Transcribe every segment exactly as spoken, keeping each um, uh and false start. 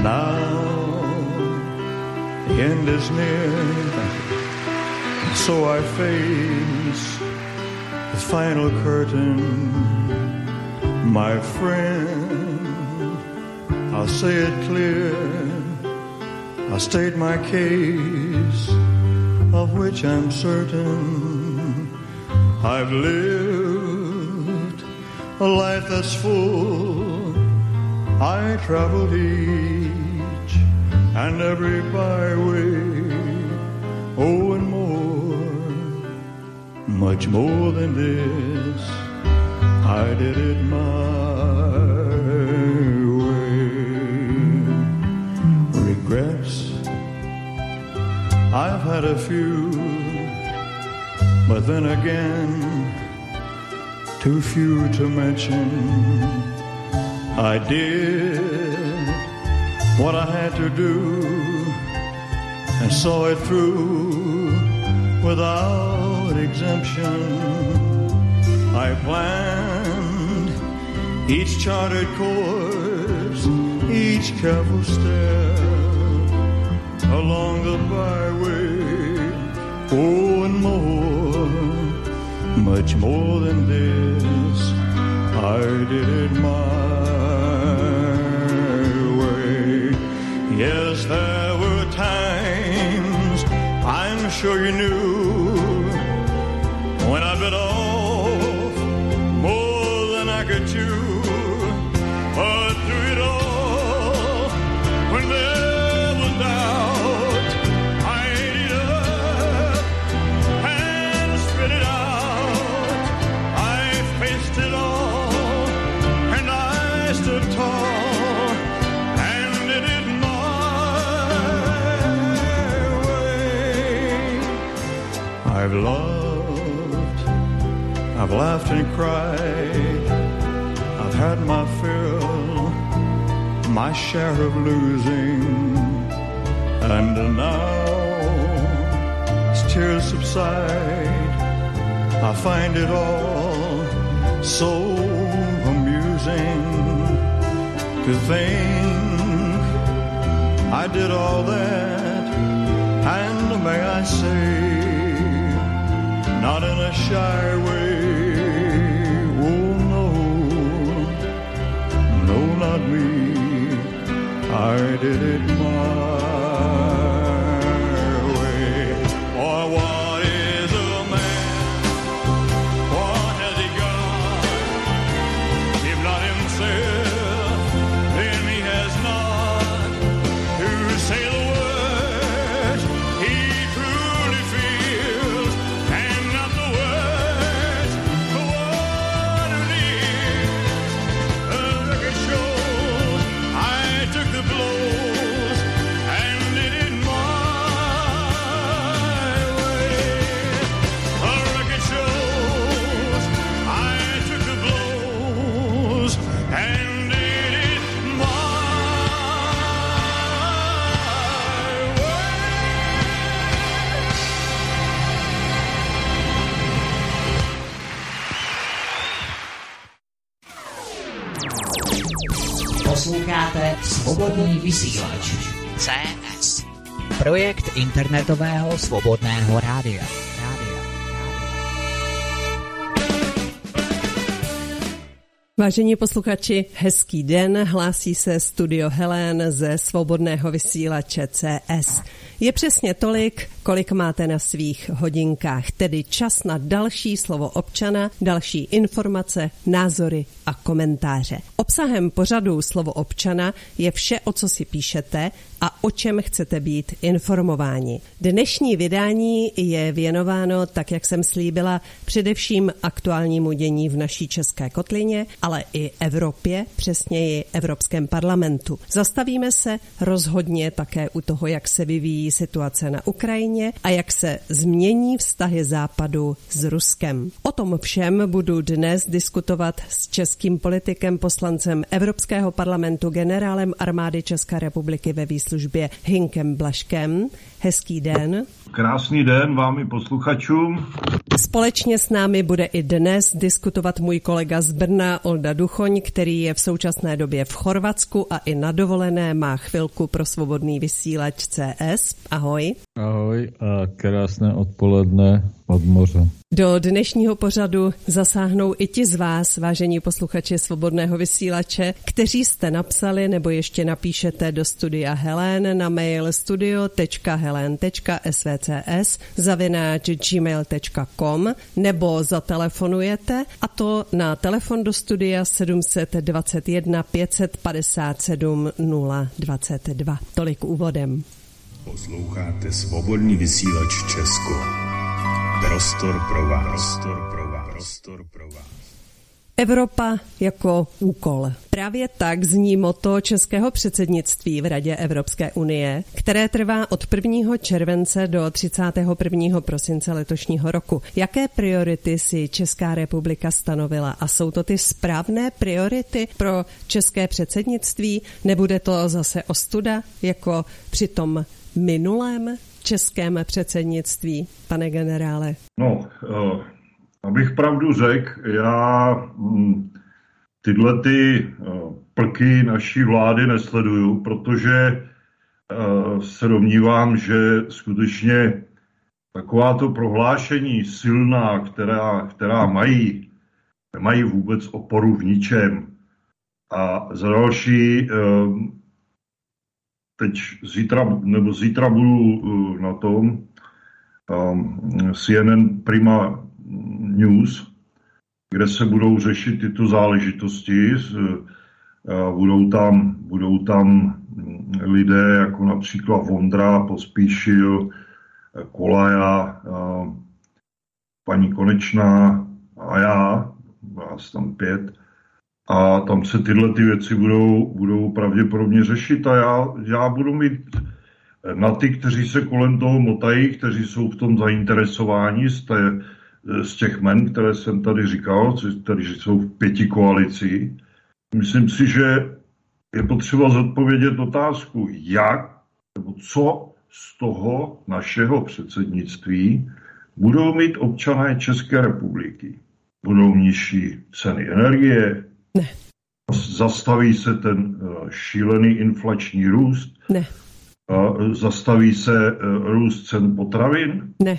Now the end is near, so I face the final curtain. My friend, I'll say it clear, I'll state my case, of which I'm certain. I've lived a life that's full, I traveled each and every byway, oh and more, much more than this, I did it my way. Regrets, I've had a few, but then again, too few to mention. I did what I had to do and saw it through without exemption. I planned each charted course, each careful step along the byway, oh and more, much more than this, I did it my way. Yes, there were times, I'm sure you knew, when I bit off more than I could chew. But through it all, when there was doubt, I ate it up and spit it out. I faced it all, and I stood tall and did it my way. I've loved, I've laughed and cried, I've had my fill, my share of losing, and now as tears subside, I find it all so amusing to think I did all that, and may I say, not in a shy way. Oh no, no, not me, I did it my way. Or what is a man? What has he got? If not himself, then he has not to say the words he truly feels, and not the words for what it is. The record shows I took the blows and did it my way. The record shows I took the blows and did it my way. Posloucháte Svobodný vysílač C S, projekt internetového svobodného rádia. Vážení posluchači, hezký den, hlásí se Studio Helen ze Svobodného vysílače C S. Je přesně tolik, kolik máte na svých hodinkách, tedy čas na další slovo občana, další informace, názory a komentáře. Obsahem pořadu Slovo občana je vše, o co si píšete a o čem chcete být informováni. Dnešní vydání je věnováno, tak jak jsem slíbila, především aktuálnímu dění v naší české kotlině, ale i Evropě, přesněji Evropském parlamentu. Zastavíme se rozhodně také u toho, jak se vyvíjí situace na Ukrajině a jak se změní vztahy Západu s Ruskem. O tom všem budu dnes diskutovat s českým politikem, poslancem Evropského parlamentu, generálem armády České republiky ve výslužbě Hynkem Blažkem. Hezký den. Krásný den vám i posluchačům. Společně s námi bude i dnes diskutovat můj kolega z Brna Olda Duchoň, který je v současné době v Chorvatsku a i na dovolené má chvilku pro svobodný vysílač C S. Ahoj. Ahoj a krásné odpoledne od moře. Do dnešního pořadu zasáhnou i ti z vás, vážení posluchači svobodného vysílače, kteří jste napsali nebo ještě napíšete do studia Helen na mail studio tečka helen tečka svcs zavináč gmail tečka com nebo zatelefonujete, a to na telefon do studia sedm dva jedna pět padesát sedm nula dvacet dva. Tolik úvodem. Posloucháte svobodný vysílač Česko. Prostor pro vás. Prostor pro vás. Prostor pro vás. Evropa jako úkol. Právě tak zní motto českého předsednictví v Radě Evropské unie, které trvá od prvního července do třicátého prvního prosince letošního roku. Jaké priority si Česká republika stanovila a jsou to ty správné priority pro české předsednictví? Nebude to zase ostuda jako při tom minulém českém předsednictví, pane generále? No, uh, abych pravdu řekl, já um, tyhle ty uh, plky naší vlády nesleduju, protože uh, se domnívám, že skutečně takováto prohlášení silná, která, která mají, nemají vůbec oporu v ničem. A za další, uh, teď zítra, nebo zítra budu na tom um, C N N Prima News, kde se budou řešit tyto záležitosti. Budou tam, budou tam lidé jako například Vondra, Pospíšil, Kolaja, paní Konečná a já, vás tam pět. A tam se tyhle ty věci budou, budou pravděpodobně řešit a já, já budu mít na ty, kteří se kolem toho motají, kteří jsou v tom zainteresováni z, té, z těch men, které jsem tady říkal, kteří jsou v pěti koalici. Myslím si, že je potřeba zodpovědět otázku, jak nebo co z toho našeho předsednictví budou mít občané České republiky. Budou nižší ceny energie? Ne. Zastaví se ten šílený inflační růst? Ne. Zastaví se růst cen potravin? Ne.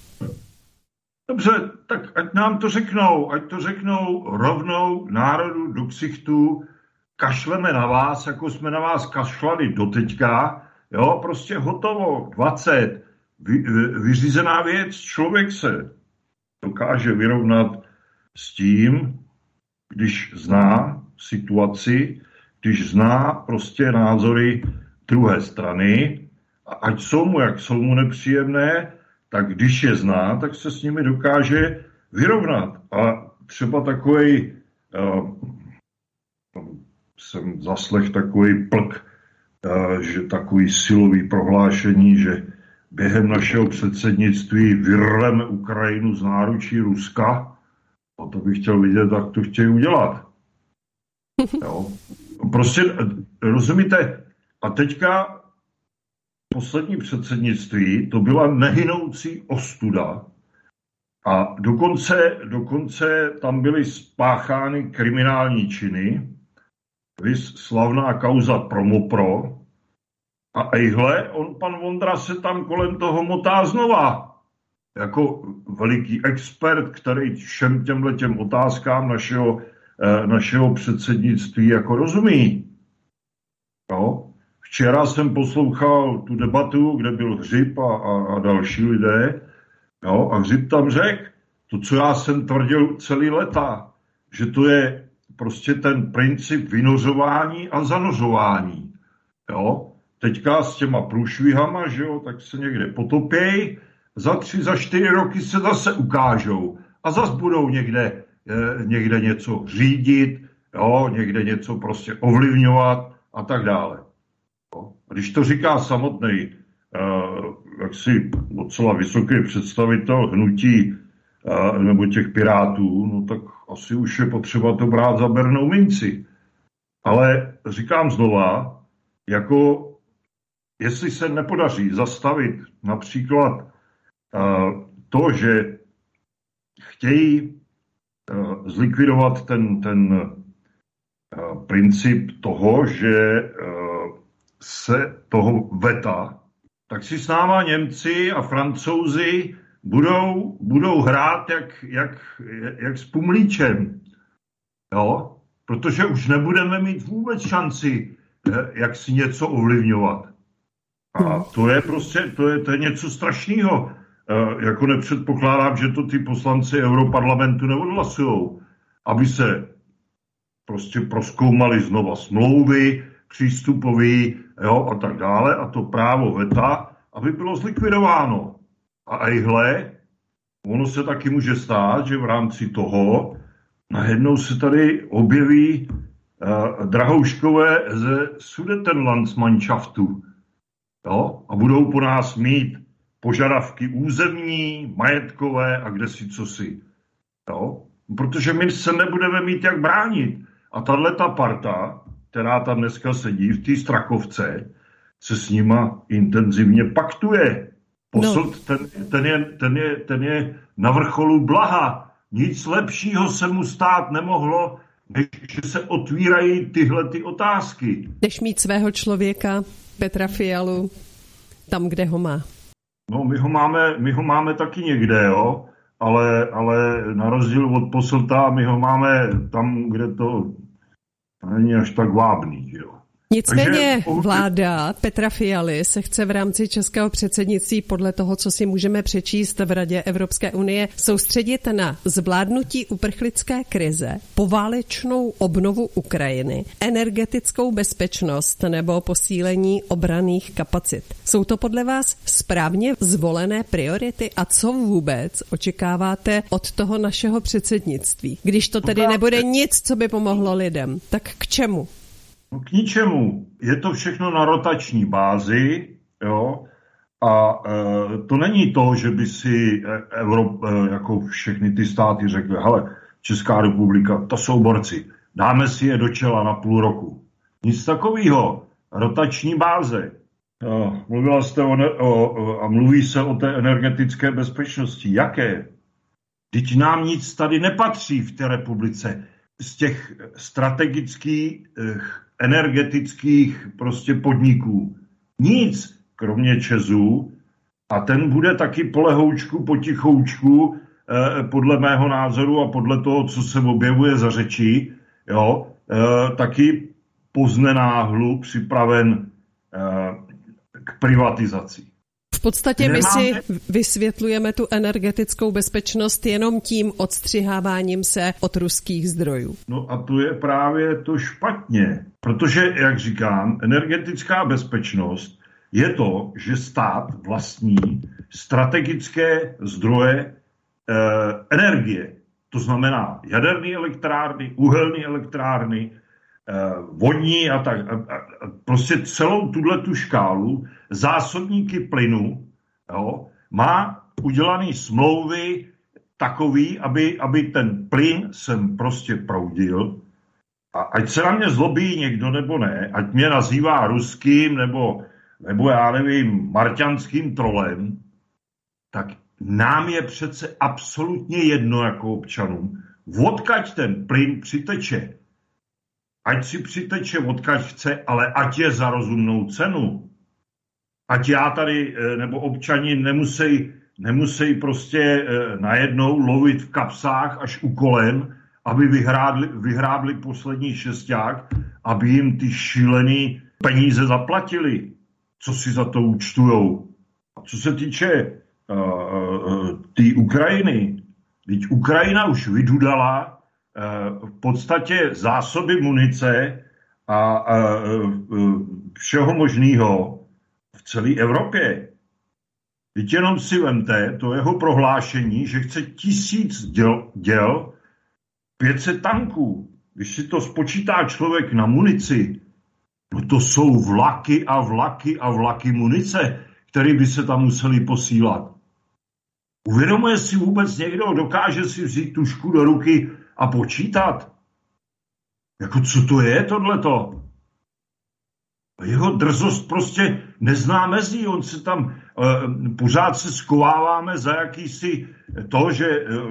Dobře, tak ať nám to řeknou, ať to řeknou rovnou národu do ksichtu, kašleme na vás, jako jsme na vás kašlali doteďka, jo, prostě hotovo, dvacet, vy, vyřízená věc, člověk se dokáže vyrovnat s tím, když zná situaci, když zná prostě názory druhé strany, a ať jsou mu, jak jsou mu nepříjemné, tak když je zná, tak se s nimi dokáže vyrovnat. A třeba takovej, uh, jsem zaslech takový plk, uh, že takový silový prohlášení, že během našeho předsednictví vyrveme Ukrajinu z náručí Ruska. A to bych chtěl vidět, jak to chtějí udělat. Jo. Prostě, rozumíte, a teďka poslední předsednictví, to byla nehynoucí ostuda a dokonce, dokonce tam byly spáchány kriminální činy, viz slavná kauza Promopro, a ejhle, on, pan Vondra, se tam kolem toho motá znova. Jako veliký expert, který všem těmhletěm otázkám našeho, eh, našeho předsednictví jako rozumí. Jo? Včera jsem poslouchal tu debatu, kde byl Hřib a, a, a další lidé, jo? A Hřib tam řekl to, co já jsem tvrdil celý leta, že to je prostě ten princip vynořování a zanořování. Jo? Teďka s těma průšvihama, že jo, tak se někde potopějí, za tři, za čtyři roky se zase ukážou a zase budou někde, eh, někde něco řídit, jo, někde něco prostě ovlivňovat a tak dále. Jo. A když to říká samotný, eh, jaksi docela vysoký představitel hnutí eh, nebo těch pirátů, no tak asi už je potřeba to brát za bernou minci. Ale říkám znova, jako jestli se nepodaří zastavit například to, že chtějí uh, zlikvidovat ten, ten uh, princip toho, že uh, se toho veta, tak si s náma Němci a Francouzi budou, budou hrát jak, jak, jak s pumlíčem. Jo? Protože už nebudeme mít vůbec šanci, jak si něco ovlivňovat. A to je prostě, to je, to je něco strašného. E, jako nepředpokládám, že to ty poslanci Europarlamentu neodhlasujou, aby se prostě prozkoumali znova smlouvy, přístupový, jo, a tak dále, a to právo veta, aby bylo zlikvidováno. A ejhle, ono se taky může stát, že v rámci toho najednou se tady objeví uh, drahouškové ze Sudetenlandsmannschaftu, jo, a budou po nás mít požadavky územní, majetkové a kdesi cosi. Jo, protože my se nebudeme mít jak bránit. A tahleta parta, která tam dneska sedí v té Strakovce, se s nima intenzivně paktuje. Posud, no. ten, ten, je, ten, je, ten je na vrcholu blaha. Nic lepšího se mu stát nemohlo, než že se otvírají tyhle ty otázky. Než mít svého člověka, Petra Fialu, tam, kde ho má. No, my ho máme, my ho máme taky někde, jo, ale, ale na rozdíl od Posselta, my ho máme tam, kde to není až tak vábný, jo. Nicméně vláda Petra Fialy se chce v rámci českého předsednictví podle toho, co si můžeme přečíst v Radě Evropské unie, soustředit na zvládnutí uprchlické krize, poválečnou obnovu Ukrajiny, energetickou bezpečnost nebo posílení obranných kapacit. Jsou to podle vás správně zvolené priority a co vůbec očekáváte od toho našeho předsednictví? Když to tedy nebude nic, co by pomohlo lidem, tak k čemu? No k ničemu. Je to všechno na rotační bázi, jo, a e, to není to, že by si Evrop, e, jako všechny ty státy řekly, hele, Česká republika, to jsou borci, dáme si je do čela na půl roku. Nic takového. Rotační báze. E, mluvila jste o, o, a mluví se o té energetické bezpečnosti. Jaké? Vždyť nám nic tady nepatří v té republice. Z těch strategických energetických prostě podniků. Nic, kromě ČEZu, a ten bude taky polehoučku, potichoučku, eh, podle mého názoru a podle toho, co se objevuje za řeči, jo, eh, taky poznenáhlu připraven eh, k privatizaci. V podstatě my si vysvětlujeme tu energetickou bezpečnost jenom tím odstřiháváním se od ruských zdrojů. No a to je právě to špatně, protože, jak říkám, energetická bezpečnost je to, že stát vlastní strategické zdroje e, energie. To znamená jaderné elektrárny, uhelné elektrárny, vodní a tak, a, a, prostě celou tuhletu škálu, zásobníky plynu, jo, má udělaný smlouvy takový, aby, aby ten plyn sem prostě proudil. A ať se na mě zlobí někdo nebo ne, ať mě nazývá ruským nebo, nebo já nevím, marťanským trolem, tak nám je přece absolutně jedno jako občanům, odkaď ten plyn přiteče. Ať si přiteče odkaď chce, ale ať je za rozumnou cenu. Ať já tady, nebo občani nemusí, nemusí prostě najednou lovit v kapsách až úkolem, aby vyhrádli, vyhrábli poslední šesták, aby jim ty šílený peníze zaplatili, co si za to účtujou. A co se týče uh, uh, té Ukrajiny, teď Ukrajina už vydudala v podstatě zásoby munice a všeho možného v celé Evropě. Teď jenom si vemte to jeho prohlášení, že chce tisíc děl, děl pět set tanků. Když si to spočítá člověk na munici, no to jsou vlaky a vlaky a vlaky munice, které by se tam museli posílat. Uvědomuje si vůbec někdo, dokáže si vzít tušku do ruky a počítat? Jako co to je tohleto? Jeho drzost prostě nezná mezí, on se tam, uh, pořád se skováváme za jakýsi to, že uh,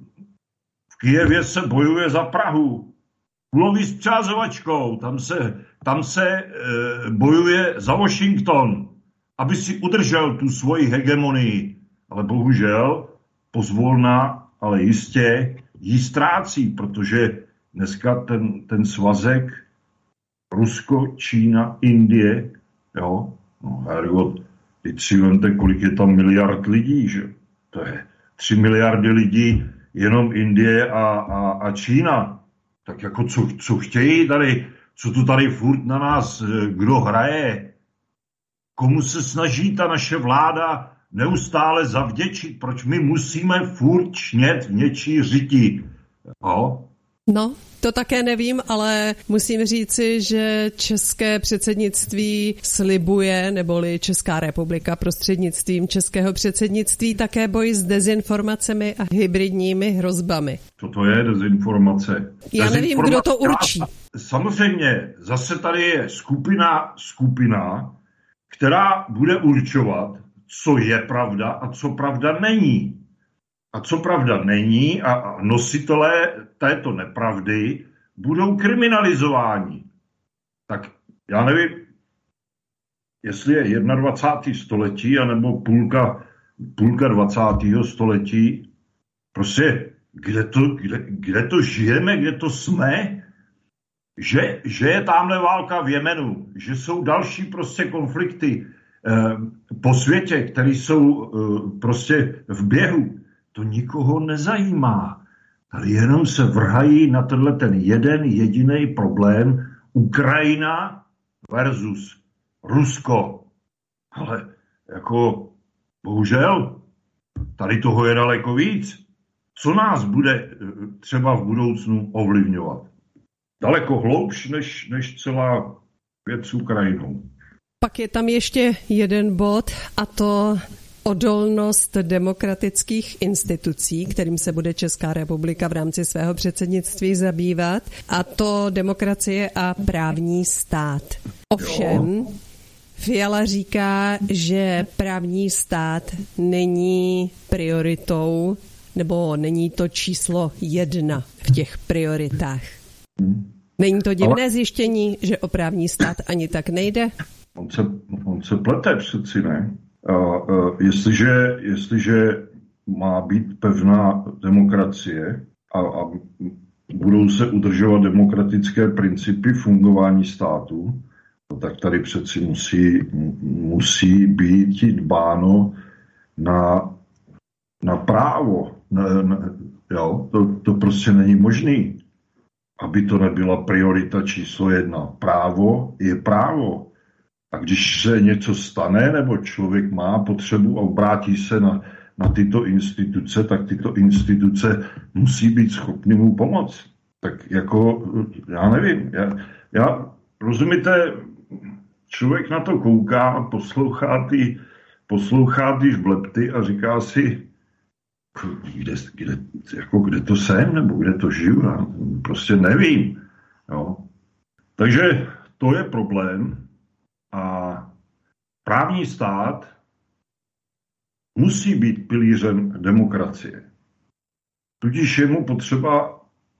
v Kyjevě se bojuje za Prahu. Kulový s přázovačkou, tam se, tam se uh, bojuje za Washington, aby si udržel tu svoji hegemonii. Ale bohužel pozvolna, ale jistě jí ztrácí, protože dneska ten, ten svazek Rusko, Čína, Indie, jo, no, hergot, teď si vemte, kolik je tam miliard lidí, že? To je tři miliardy lidí, jenom Indie a, a, a Čína. Tak jako co, co chtějí tady, co tu tady furt na nás, kdo hraje, komu se snaží ta naše vláda neustále zavděčit, proč my musíme furt čnět v něčí řiti, jo? No, to také nevím, ale musím říci, že české předsednictví slibuje, neboli Česká republika prostřednictvím českého předsednictví také boj s dezinformacemi a hybridními hrozbami. Co to je dezinformace? Já nevím, kdo to určí. Samozřejmě, zase tady je skupina, skupina, která bude určovat, co je pravda a co pravda není. A co pravda není a nositelé této nepravdy budou kriminalizováni. Tak já nevím, jestli je dvacátého prvního století anebo půlka, půlka dvacátého století. Prostě kde to, kde, kde to žijeme, kde to jsme, že, že je tamhle válka v Jemenu, že jsou další prostě konflikty eh, po světě, které jsou eh, prostě v běhu. To nikoho nezajímá. Tady jenom se vrhají na tenhle ten jeden jediný problém Ukrajina versus Rusko. Ale jako bohužel tady toho je daleko víc. Co nás bude třeba v budoucnu ovlivňovat? Daleko hloubš než, než celá věc s Ukrajinou. Pak je tam ještě jeden bod a to odolnost demokratických institucí, kterým se bude Česká republika v rámci svého předsednictví zabývat, a to demokracie a právní stát. Ovšem, Fiala říká, že právní stát není prioritou, nebo není to číslo jedna v těch prioritách. Není to divné zjištění, že o právní stát ani tak nejde? On se, on se plete přeci, ne? Uh, uh, jestliže, jestliže má být pevná demokracie a, a budou se udržovat demokratické principy fungování státu, tak tady přeci musí, musí být dbáno na, na právo. Na, na, jo, to, to prostě není možný, aby to nebyla priorita číslo jedna. Právo je právo. A když se něco stane, nebo člověk má potřebu a obrátí se na, na tyto instituce, tak tyto instituce musí být schopny mu pomoct. Tak jako, já nevím, já, já rozumíte, člověk na to kouká a poslouchá ty, poslouchá ty žblepty a říká si, kde, kde, jako kde to jsem, nebo kde to žiju, já prostě nevím. Jo. Takže to je problém. A právní stát musí být pilířem demokracie. Tudíž je mu potřeba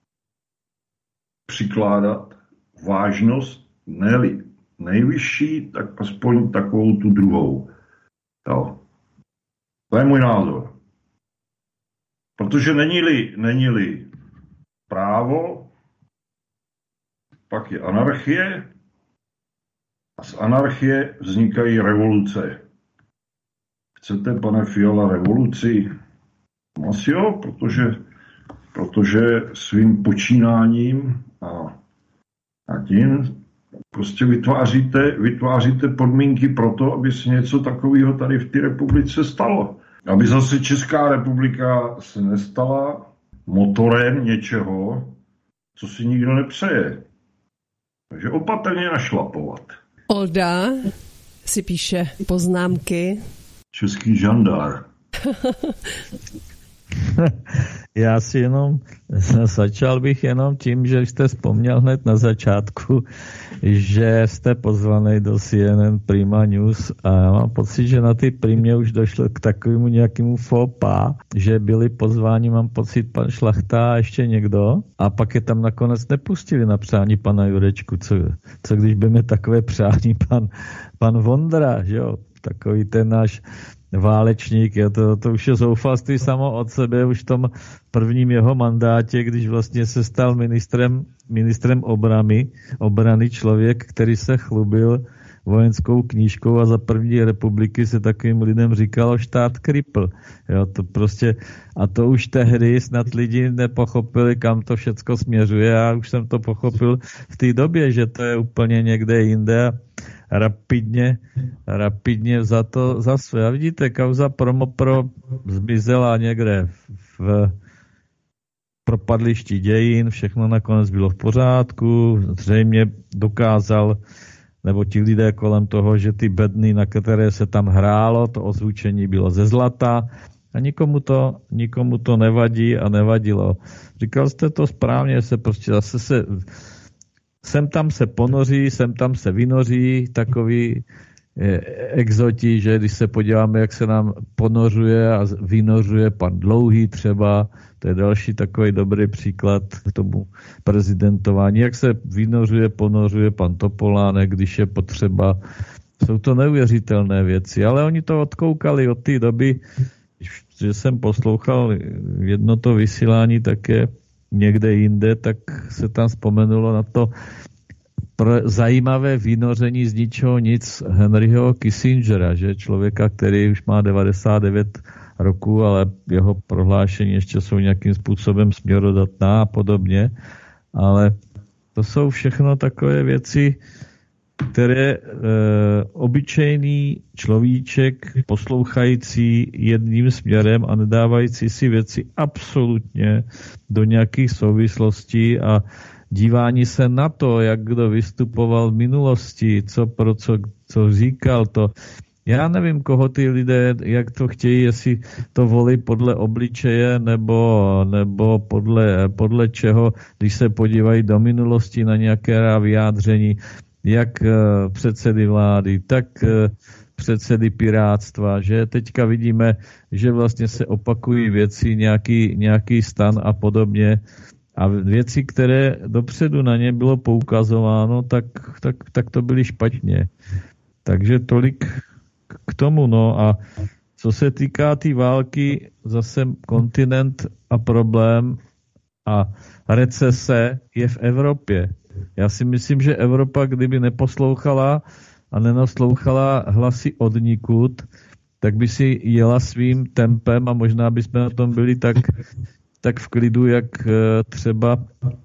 přikládat vážnost, ne-li nejvyšší, tak aspoň takovou tu druhou. Jo. To je můj názor. Protože není-li, není-li právo, pak je anarchie, a z anarchie vznikají revoluce. Chcete, pane Fiala, revoluci? Asi jo, protože, protože svým počínáním a, a tím prostě vytváříte, vytváříte podmínky pro to, aby se něco takového tady v té republice stalo. Aby zase Česká republika se nestala motorem něčeho, co si nikdo nepřeje. Takže opatrně našlapovat. Olda si píše poznámky. Český žandár. Já si jenom, začal bych jenom tím, že jste vzpomněl hned na začátku, že jste pozvaný do C N N Prima News a já mám pocit, že na ty Primě už došlo k takovému nějakému faux pas, že byli pozváni, mám pocit, pan Šlachta a ještě někdo a pak je tam nakonec nepustili na přání pana Jurečku. Co, co když by mi takové přání pan, pan Vondra, že jo, takový ten náš válečník, jo, to, to už je zoufalství samo od sebe, už v tom prvním jeho mandátě, když vlastně se stal ministrem, ministrem obrany, obrany člověk, který se chlubil vojenskou knížkou a za první republiky se takovým lidem říkalo štát kripl. Jo, to prostě, a to už tehdy snad lidi nepochopili, kam to všecko směřuje. Já už jsem to pochopil v té době, že to je úplně někde jinde a rapidně, rapidně za to za své. A vidíte, kauza Promopro zmizela někde v propadlišti dějin, všechno nakonec bylo v pořádku, zřejmě dokázal nebo ti lidé kolem toho, že ty bedny, na které se tam hrálo, to ozvučení bylo ze zlata a nikomu to, nikomu to nevadí a nevadilo. Říkal jste to správně, se prostě zase se sem tam se ponoří, sem tam se vynoří takový eh, exoti, že když se podíváme, jak se nám ponořuje a vynořuje pan Dlouhý třeba, to je další takový dobrý příklad k tomu prezidentování, jak se vynořuje, ponořuje pan Topolánek, když je potřeba. Jsou to neuvěřitelné věci, ale oni to odkoukali od té doby, že jsem poslouchal jedno to vysílání také někde jinde, tak se tam vzpomenulo na to pro zajímavé vynoření z ničeho nic Henryho Kissingera, že člověka, který už má devadesát devět roku, ale jeho prohlášení ještě jsou nějakým způsobem směrodatná a podobně, ale to jsou všechno takové věci, které e, obyčejný človíček poslouchající jedním směrem a nedávající si věci absolutně do nějakých souvislostí a dívání se na to, jak kdo vystupoval v minulosti, co pro co, co říkal, to já nevím, koho ty lidé, jak to chtějí, jestli to volí podle obličeje nebo, nebo podle, podle čeho, když se podívají do minulosti na nějaké vyjádření, jak předsedy vlády, tak předsedy pirátstva, že teďka vidíme, že vlastně se opakují věci, nějaký, nějaký stan a podobně. A věci, které dopředu na ně bylo poukazováno, tak, tak, tak to byly špatně. Takže tolik k tomu, no a co se týká té tý války, zase kontinent a problém a recese je v Evropě. Já si myslím, že Evropa, kdyby neposlouchala a nenaslouchala hlasy odnikud, tak by si jela svým tempem a možná bychom na tom byli tak, tak v klidu, jak třeba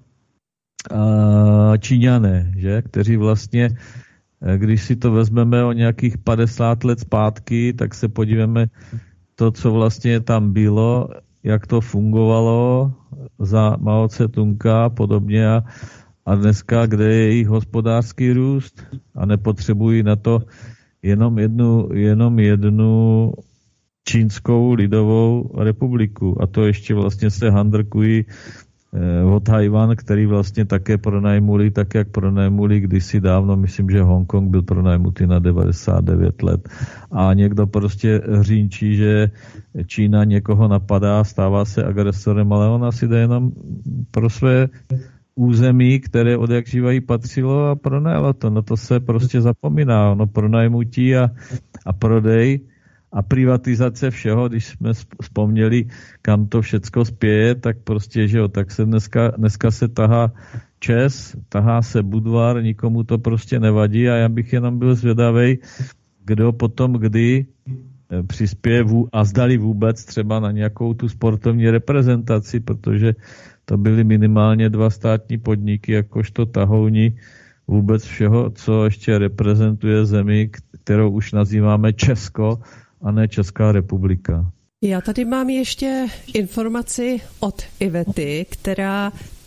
Číňané, že? Kteří vlastně, když si to vezmeme o nějakých padesát let zpátky, tak se podíváme to, co vlastně tam bylo, jak to fungovalo za Mao Tse-tunga a podobně a, a dneska, kde je jejich hospodářský růst a nepotřebují na to jenom jednu, jenom jednu Čínskou lidovou republiku a to ještě vlastně se handrkují o Tajvan, který vlastně také pronajmuli, tak jak pronajmuli kdysi dávno, myslím, že Hongkong byl pronajmutý na devadesát devět let a někdo prostě hřínčí, že Čína někoho napadá, stává se agresorem, ale ona si jde jenom pro své území, které od jak živají patřilo a pronajalo to, no to se prostě zapomíná, no pronajmutí a, a prodej a privatizace všeho, když jsme vzpomněli, kam to všecko spěje, tak prostě, že jo, tak se dneska, dneska se tahá ČES, tahá se Budvar, nikomu to prostě nevadí a já bych jenom byl zvědavej, kdo potom kdy přispěje a zdali vůbec třeba na nějakou tu sportovní reprezentaci, protože to byly minimálně dva státní podniky, jakožto tahouni vůbec všeho, co ještě reprezentuje zemi, kterou už nazýváme Česko, a ne Česká republika. Já tady mám ještě informaci od Ivety, která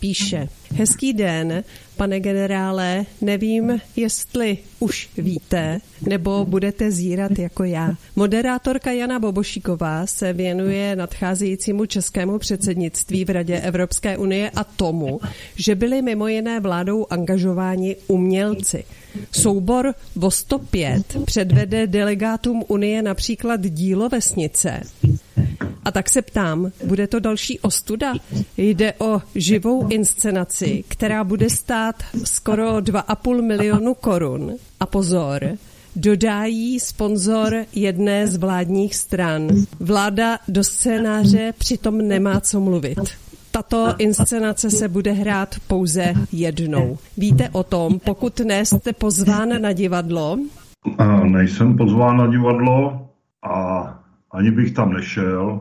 píše: Hezký den, pane generále, nevím, jestli už víte, nebo budete zírat jako já. Moderátorka Jana Bobošíková se věnuje nadcházejícímu českému předsednictví v Radě Evropské unie a tomu, že byli mimo jiné vládou angažováni umělci. Soubor V O sto pět předvede delegátům Unie například dílo Vesnice. A tak se ptám, bude to další ostuda? Jde o živou inscenaci, která bude stát skoro dva a půl milionu korun. A pozor, dodá jí sponzor jedné z vládních stran. Vláda do scénáře přitom nemá co mluvit. Tato inscenace se bude hrát pouze jednou. Víte o tom, pokud ne, jste pozván na divadlo? A nejsem pozván na divadlo a ani bych tam nešel,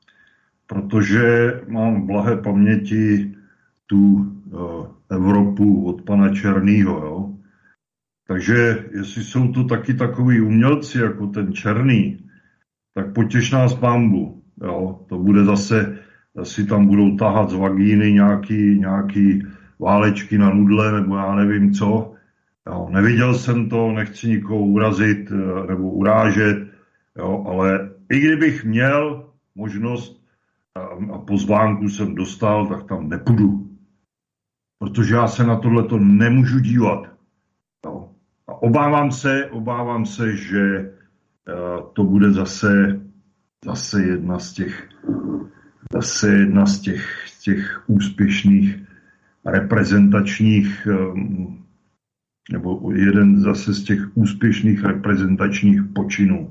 protože mám v blahé paměti tu uh, Evropu od pana Černýho. Jo? Takže jestli jsou to taky takový umělci jako ten Černý, tak potěš nás pánbu. Jo? To bude zase, asi tam budou tahat z vagíny nějaký, nějaký válečky na nudle, nebo já nevím co. Jo? Neviděl jsem to, nechci nikoho urazit nebo urážet, jo? Ale i kdybych měl možnost a pozvánku jsem dostal, tak tam nepůjdu. Protože já se na tohleto nemůžu dívat. No. A obávám se, obávám se, že to bude zase, zase jedna z těch, zase jedna z těch, těch úspěšných reprezentačních, nebo jeden zase z těch úspěšných reprezentačních počinů.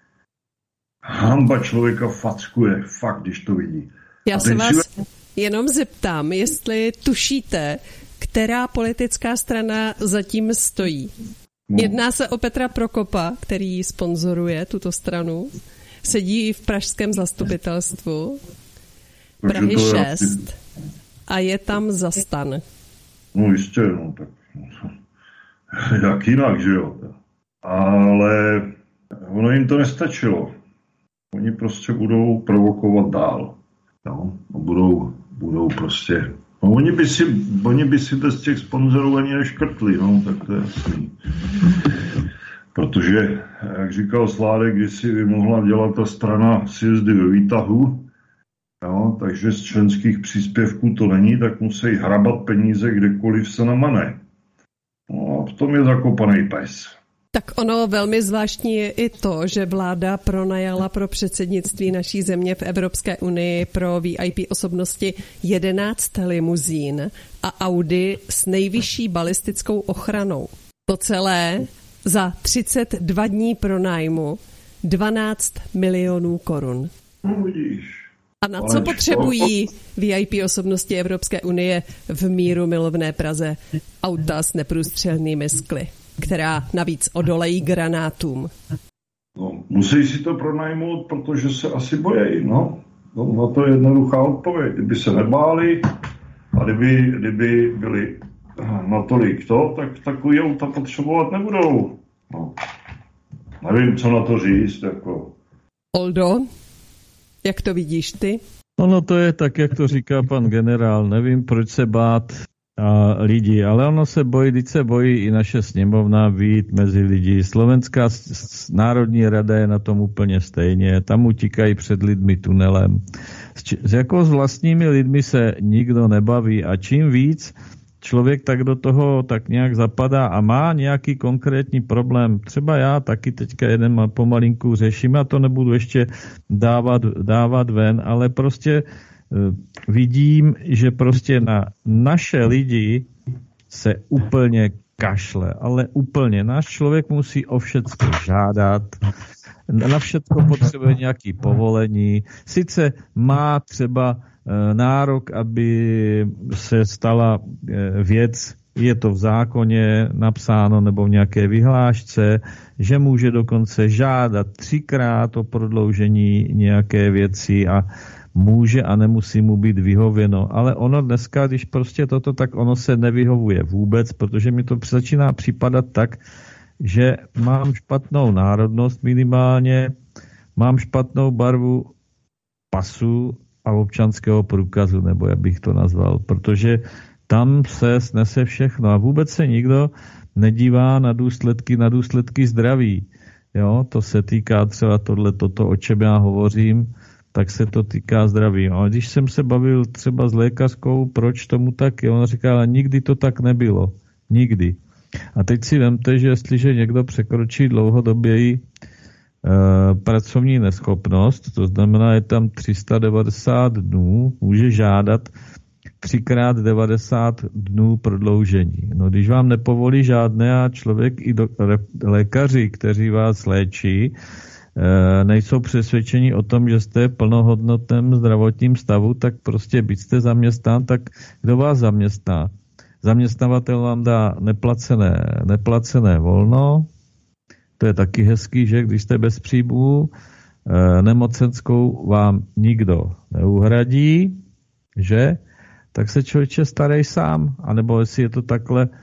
Hanba člověka fackuje, fakt, když to vidí. Já se vás si... jenom zeptám, jestli tušíte, která politická strana zatím stojí. No. Jedná se o Petra Prokopa, který sponzoruje tuto stranu. Sedí v pražském zastupitelstvu Prahy šest a je tam za STAN. No jistě, no tak jak jinak, že jo. Ale ono jim to nestačilo. Oni prostě budou provokovat dál. No, budou, budou prostě... No, oni by si, oni by si bez těch sponzorů ani neškrtli, no, tak to je jasný. Protože, jak říkal Sládek, když si by mohla dělat ta strana sjezdy ve výtahu, no, takže z členských příspěvků to není, tak musí hrabat peníze kdekoliv se namane. No a v tom je zakopaný pes. Tak ono velmi zvláštní je i to, že vláda pronajala pro předsednictví naší země v Evropské unii pro V I P osobnosti jedenáct limuzín a Audi s nejvyšší balistickou ochranou. To celé za třicet dva dní pronájmu dvanáct milionů korun. No vidíš. A na co potřebují V I P osobnosti Evropské unie v míru milovné Praze? Auta s neprůstřelnými skly, která navíc odolejí granátům. No, musí si to pronajmout, protože se asi bojejí, no. No, na to je jednoduchá odpověď. Kdyby se nebáli a kdyby, kdyby byli natolik to, tak takový auta potřebovat nebudou. No. Nevím, co na to říct, jako. Oldo, jak to vidíš ty? Ono to je tak, jak to říká pan generál. Nevím, proč se bát a lidi, ale ono se bojí, když se bojí i naše sněmovna vyjít mezi lidi. Slovenská národní rada je na tom úplně stejně. Tam utíkají před lidmi tunelem. S, jako s vlastními lidmi se nikdo nebaví a čím víc člověk tak do toho tak nějak zapadá a má nějaký konkrétní problém. Třeba já taky teďka jeden pomalinku řeším a to nebudu ještě dávat, dávat ven, ale prostě vidím, že prostě na naše lidi se úplně kašle, ale úplně. Náš člověk musí o všecko žádat, na všecko potřebuje nějaké povolení. Sice má třeba nárok, aby se stala věc, je to v zákoně napsáno nebo v nějaké vyhlášce, že může dokonce žádat třikrát o prodloužení nějaké věci a může a nemusí mu být vyhověno. Ale ono dneska, když prostě toto, tak ono se nevyhovuje vůbec, protože mi to začíná připadat tak, že mám špatnou národnost minimálně, mám špatnou barvu pasu a občanského průkazu, nebo jak bych to nazval, protože tam se snese všechno a vůbec se nikdo nedívá na důsledky, na důsledky zdraví. Jo, to se týká třeba tohle, toto, o čem já hovořím, tak se to týká zdraví. Ale když jsem se bavil třeba s lékařkou, proč tomu tak je, ona říkala, nikdy to tak nebylo. Nikdy. A teď si vemte, že jestliže někdo překročí dlouhodoběji e, pracovní neschopnost, to znamená, je tam tři sta devadesát dnů, může žádat třikrát devadesát dnů prodloužení. No, když vám nepovolí žádné a člověk i do, lékaři, kteří vás léčí, e, nejsou přesvědčeni o tom, že jste v plnohodnotném zdravotním stavu, tak prostě byť jste zaměstnán, tak kdo vás zaměstná? Zaměstnavatel vám dá neplacené, neplacené volno, to je taky hezký, že když jste bez příjmu, e, nemocenskou vám nikdo neuhradí, že? Tak se člověče starej sám, anebo jestli je to takhle e,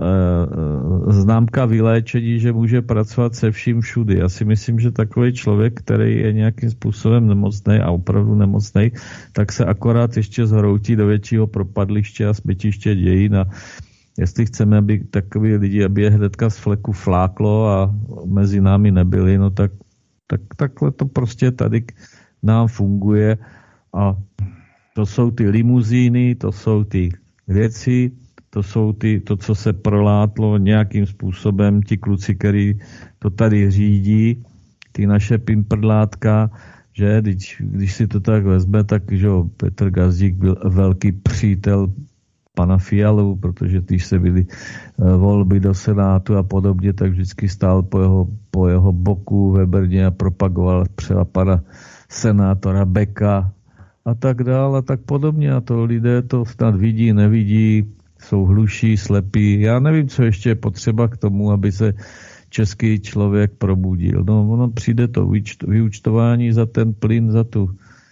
e, známka vyléčení, že může pracovat se vším všudy. Já si myslím, že takový člověk, který je nějakým způsobem nemocný a opravdu nemocný, tak se akorát ještě zhroutí do většího propadliště a smetiště dějin a jestli chceme, aby takový lidi, aby je hnedka z fleku fláklo a mezi námi nebyli, no tak, tak takhle to prostě tady nám funguje a to jsou ty limuzíny, to jsou ty věci, to jsou ty, to, co se prolátlo nějakým způsobem, ti kluci, který to tady řídí, ty naše pimprdlátka, že když, když si to tak vezme, tak že Petr Gazdík byl velký přítel pana Fialu, protože když se byly volby do Senátu a podobně, tak vždycky stál po jeho, po jeho boku ve Brně a propagoval třeba pana senátora Beka a tak dál a tak podobně. A to lidé to snad vidí, nevidí, jsou hluší, slepí. Já nevím, co ještě je potřeba k tomu, aby se český člověk probudil. No, ono přijde to vyúčtování za ten plyn, za tu,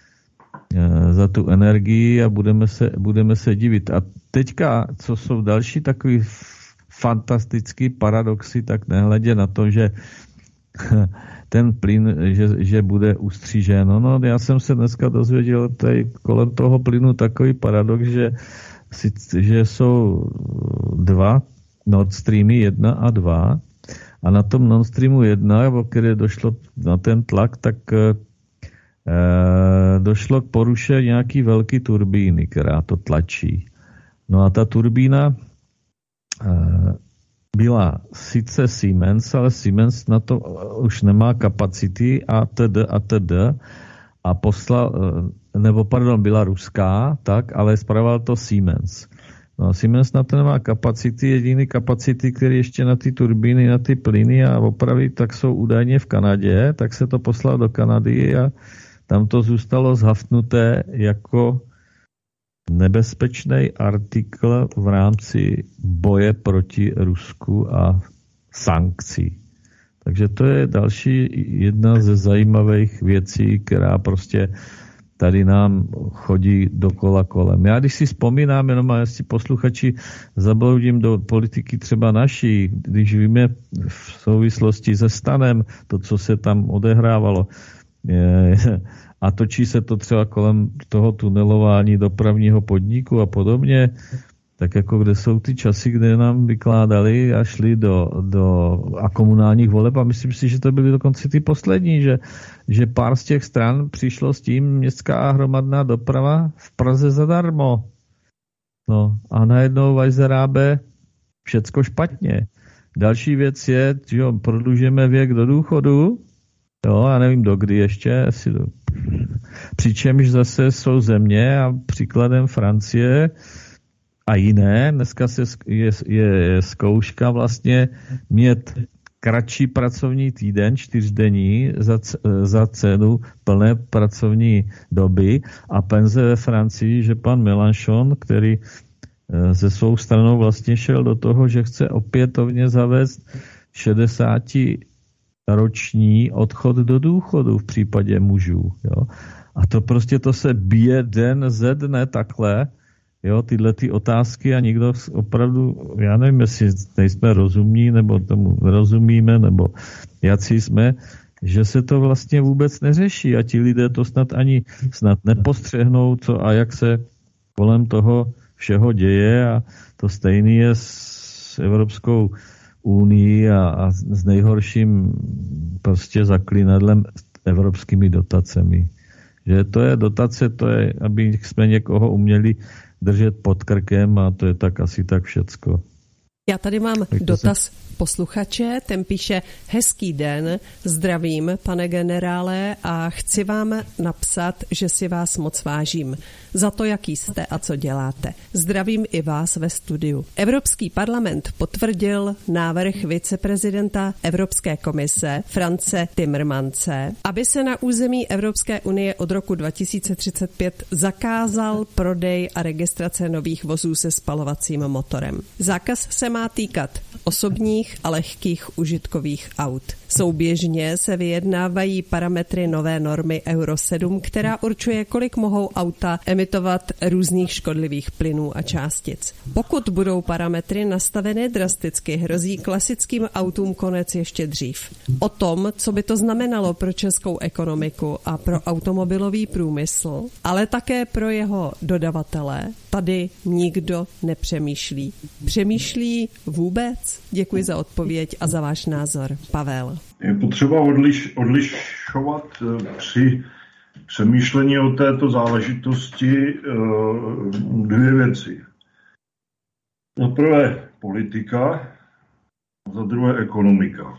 za tu energii a budeme se, budeme se divit. A teďka, co jsou další takový fantastický paradoxy, tak nehledě na to, že ten plyn, že, že bude ustřížen. No, no, já jsem se dneska dozvěděl tady kolem toho plynu takový paradox, že, že jsou dva Nord Streamy jedna a dva a na tom Nord Streamu jedna, o které došlo na ten tlak, tak eh, došlo k poruše nějaký velký turbíny, která to tlačí. No a ta turbína eh, byla sice Siemens, ale Siemens na to už nemá kapacity a td. a td. A poslal, nebo pardon, byla ruská, tak, ale spravoval to Siemens. No Siemens na to nemá kapacity, jediný kapacity, které ještě na ty turbíny, na ty plyny a opravy, tak jsou údajně v Kanadě, tak se to poslal do Kanady a tam to zůstalo zhaftnuté jako nebezpečný artikl v rámci boje proti Rusku a sankcí. Takže to je další jedna ze zajímavých věcí, která prostě tady nám chodí dokola kolem. Já když si vzpomínám, jenom a jestli posluchači zabloudím do politiky třeba naší, když víme v souvislosti se stanem, to, co se tam odehrávalo, je, a točí se to třeba kolem toho tunelování dopravního podniku a podobně, tak jako kde jsou ty časy, kde nám vykládali a šli do, do a komunálních voleb a myslím si, že to byly dokonce ty poslední, že, že pár z těch stran přišlo s tím městská hromadná doprava v Praze zadarmo. No a najednou vajzerábe všecko špatně. Další věc je, že prodlužujeme věk do důchodu, jo, já nevím dokdy ještě, asi do... přičemž zase jsou země a příkladem Francie a jiné. Dneska se je, je zkouška vlastně mít kratší pracovní týden, čtyřdenní za, za cenu plné pracovní doby a penze ve Francii, že pan Mélenchon, který se svou stranou vlastně šel do toho, že chce opětovně zavést šedesátiroční odchod do důchodu v případě mužů. Jo. A to prostě to se bije den ze dne takhle, jo, tyhle ty otázky a nikdo opravdu, já nevím, jestli nejsme rozumní, nebo tomu rozumíme, nebo jací jsme, že se to vlastně vůbec neřeší a ti lidé to snad ani snad nepostřehnou, co a jak se kolem toho všeho děje a to stejné je s Evropskou unii a, a s nejhorším prostě zaklinadlem evropskými dotacemi. Že to je dotace, to je, aby jsme někoho uměli držet pod krkem a to je tak asi tak všecko. Já tady mám tak dotaz se... posluchače, ten píše: hezký den, zdravím, pane generále, a chci vám napsat, že si vás moc vážím za to, jaký jste a co děláte. Zdravím i vás ve studiu. Evropský parlament potvrdil návrh viceprezidenta Evropské komise France Timmermanse, aby se na území Evropské unie od roku dva tisíce třicet pět zakázal prodej a registrace nových vozů se spalovacím motorem. Zákaz se má týkat osobních a lehkých užitkových aut. Souběžně se vyjednávají parametry nové normy Euro sedm, která určuje, kolik mohou auta emitovat různých škodlivých plynů a částic. Pokud budou parametry nastaveny drasticky, hrozí klasickým autům konec ještě dřív. O tom, co by to znamenalo pro českou ekonomiku a pro automobilový průmysl, ale také pro jeho dodavatele, tady nikdo nepřemýšlí. Přemýšlí vůbec? Děkuji za odpověď a za váš názor. Pavel. Je potřeba odliš, odlišovat při přemýšlení o této záležitosti dvě věci. Za prvé politika, a za druhé ekonomika.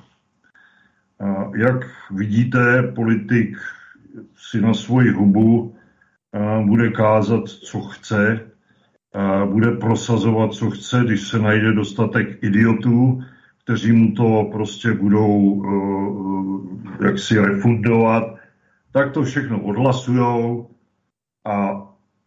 A jak vidíte, politik si na svoji hubu bude kázat, co chce, bude prosazovat, co chce, když se najde dostatek idiotů, kteří mu to prostě budou uh, jaksi refundovat, tak to všechno odhlasujou. A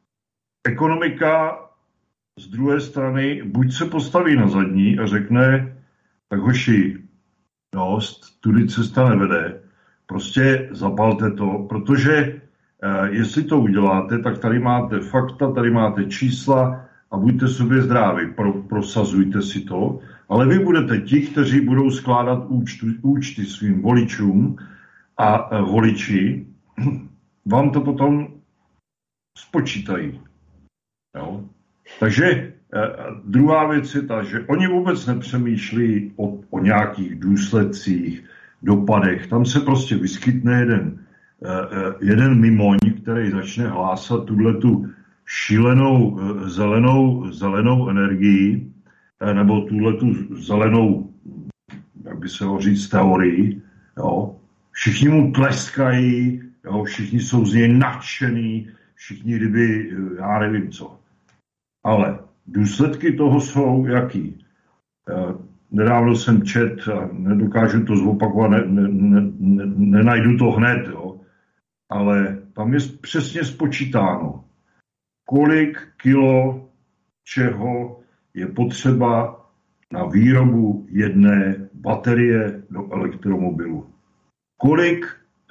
ekonomika z druhé strany buď se postaví na zadní a řekne, tak hoši, no, tudy cesta nevede, prostě zabalte to, protože uh, jestli to uděláte, tak tady máte fakta, tady máte čísla a buďte sobě zdraví, pro, prosazujte si to. Ale vy budete ti, kteří budou skládat účty, účty svým voličům a voliči vám to potom spočítají. Jo? Takže eh, druhá věc je ta, že oni vůbec nepřemýšlí o, o nějakých důsledcích, dopadech. Tam se prostě vyskytne jeden, eh, jeden mimoň, který začne hlásat tuhletu šílenou eh, zelenou, zelenou energii, nebo tuhletu zelenou, jak by se ho říct, teorii. Jo. Všichni mu tleskají, jo. Všichni jsou z něj nadšený, všichni kdyby, já nevím co. Ale důsledky toho jsou jaký? Nedávno jsem čet, nedokážu to zopakovat, ne, ne, ne, ne, nenajdu to hned, jo. Ale tam je přesně spočítáno, kolik kilo čeho je potřeba na výrobu jedné baterie do elektromobilu. Kolik,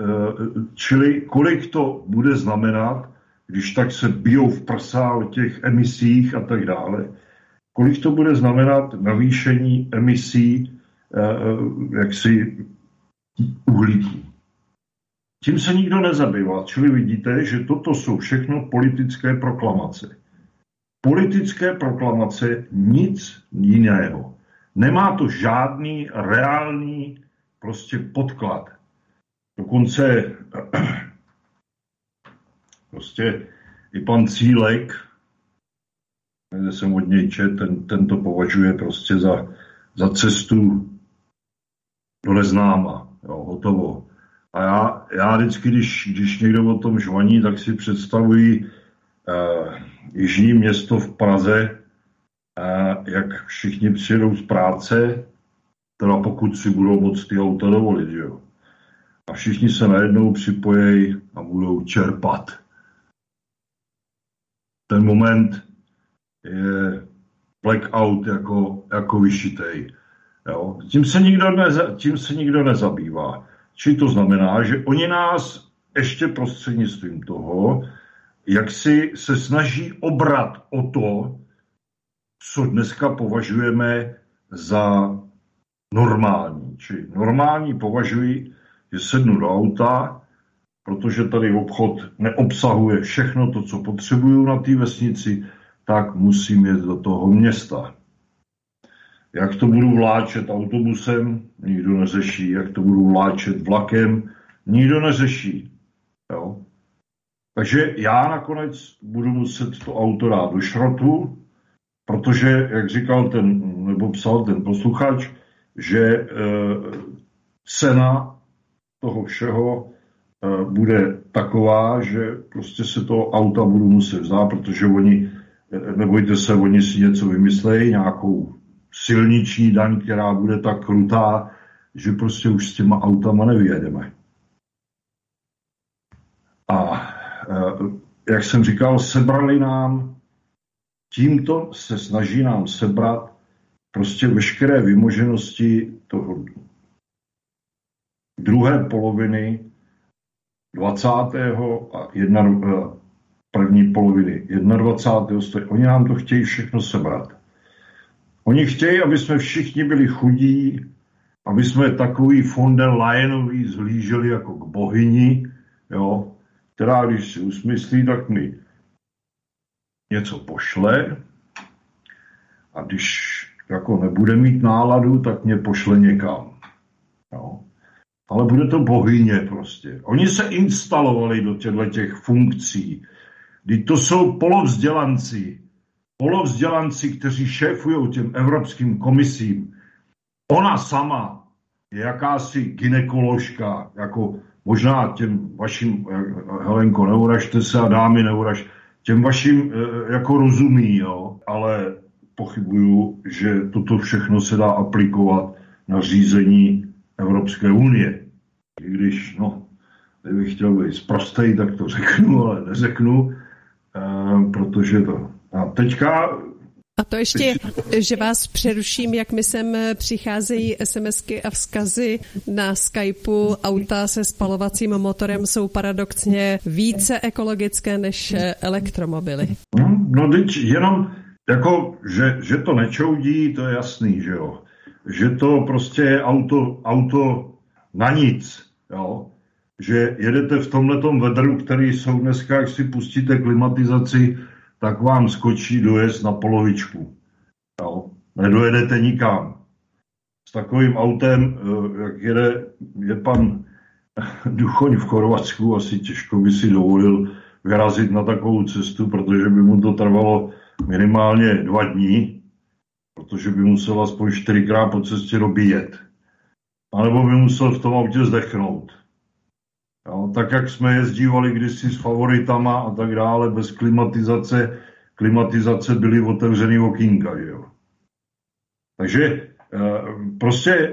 čili kolik to bude znamenat, když tak se bijou v prsa o těch emisích a tak dále, kolik to bude znamenat navýšení emisí jaksi uhlíku. Tím se nikdo nezabývá, čili vidíte, že toto jsou všechno politické proklamace. Politické proklamace, nic jiného. Nemá to žádný reálný prostě podklad. Dokonce prostě i pan Cílek, kde jsem od něj čet, ten, ten to považuje prostě za, za cestu do neznáma. Jo, hotovo. A já, já vždycky, když, když někdo o tom žvaní, tak si představuji eh, jižní město v Praze, eh, jak všichni přijedou z práce, teda pokud si budou moct ty auta dovolit, jo. A všichni se najednou připojejí a budou čerpat. Ten moment je blackout jako, jako vyšitej. Jo. Tím, se nikdo neza, tím se nikdo nezabývá. Či to znamená, že oni nás ještě prostřednictvím toho, jak si se snaží obrat o to, co dneska považujeme za normální. Či normální považují že sednu do auta, protože tady obchod neobsahuje všechno to, co potřebuju na té vesnici, tak musím jet do toho města. Jak to budu vláčet autobusem, nikdo neřeší. Jak to budu vláčet vlakem, nikdo neřeší. Jo? Takže já nakonec budu muset to auto dát do šrotu, protože, jak říkal ten, nebo psal ten posluchač, že e, cena toho všeho e, bude taková, že prostě se toho auta budu muset vzdát, protože oni, e, nebojte se, oni si něco vymyslejí, nějakou silniční daň, která bude tak krutá, že prostě už s těma autama nevyjedeme. A e, jak jsem říkal, sebrali nám, tímto se snaží nám sebrat prostě veškeré vymoženosti toho druhé poloviny dvacátého a jedna, první poloviny dvacátého století. Oni nám to chtějí všechno sebrat. Oni chtějí, aby jsme všichni byli chudí, aby jsme takový von der Leyenový zhlíželi jako k bohyni, jo, která když si usmyslí, tak mi něco pošle a když jako nebude mít náladu, tak mě pošle někam. Jo. Ale bude to bohyně prostě. Oni se instalovali do těchto těch funkcí. Když to jsou polovzdělanci, polovzdělanci, kteří šéfují těm evropským komisím. Ona sama je jakási gynekoložka, jako možná těm vašim, Helenko, neuražte se a dámy neuraž, těm vašim jako rozumí, jo, ale pochybuju, že toto všechno se dá aplikovat na řízení Evropské unie. I když, no, kdybych chtěl být sprostej, tak to řeknu, ale neřeknu, eh, protože to... A teďka... A to ještě, že vás přeruším, jak mi sem přicházejí SMSky a vzkazy na Skypeu. Auta se spalovacím motorem jsou paradoxně více ekologické než elektromobily. No, no teď jenom, jako, že, že to nečoudí, to je jasný, že jo. Že to prostě je auto, auto na nic, jo. Že jedete v tomhletom vedru, který jsou dneska, jak si pustíte klimatizaci, tak vám skočí dojezd na polovičku. Jo. Nedojedete nikam. S takovým autem, jak jede, je pan Duchoň v Chorvatsku, asi těžko by si dovolil vyrazit na takovou cestu, protože by mu to trvalo minimálně dva dní, protože by musel aspoň čtyřikrát po cestě dobíjet. A nebo by musel v tom autě zdechnout. Jo, tak jak jsme jezdívali kdysi s favoritama a tak dále, bez klimatizace, klimatizace byly otevřený okýnka, jo. Takže e, prostě e,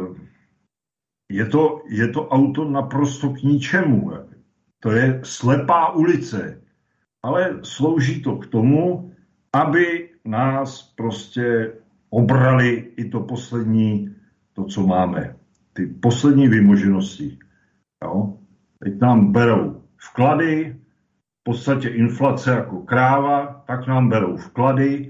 je, to, je to auto naprosto k ničemu. To je slepá ulice, ale slouží to k tomu, aby nás prostě obrali i to poslední, to, co máme. Ty poslední vymoženosti. Jo. Teď nám berou vklady, v podstatě inflace jako kráva, tak nám berou vklady,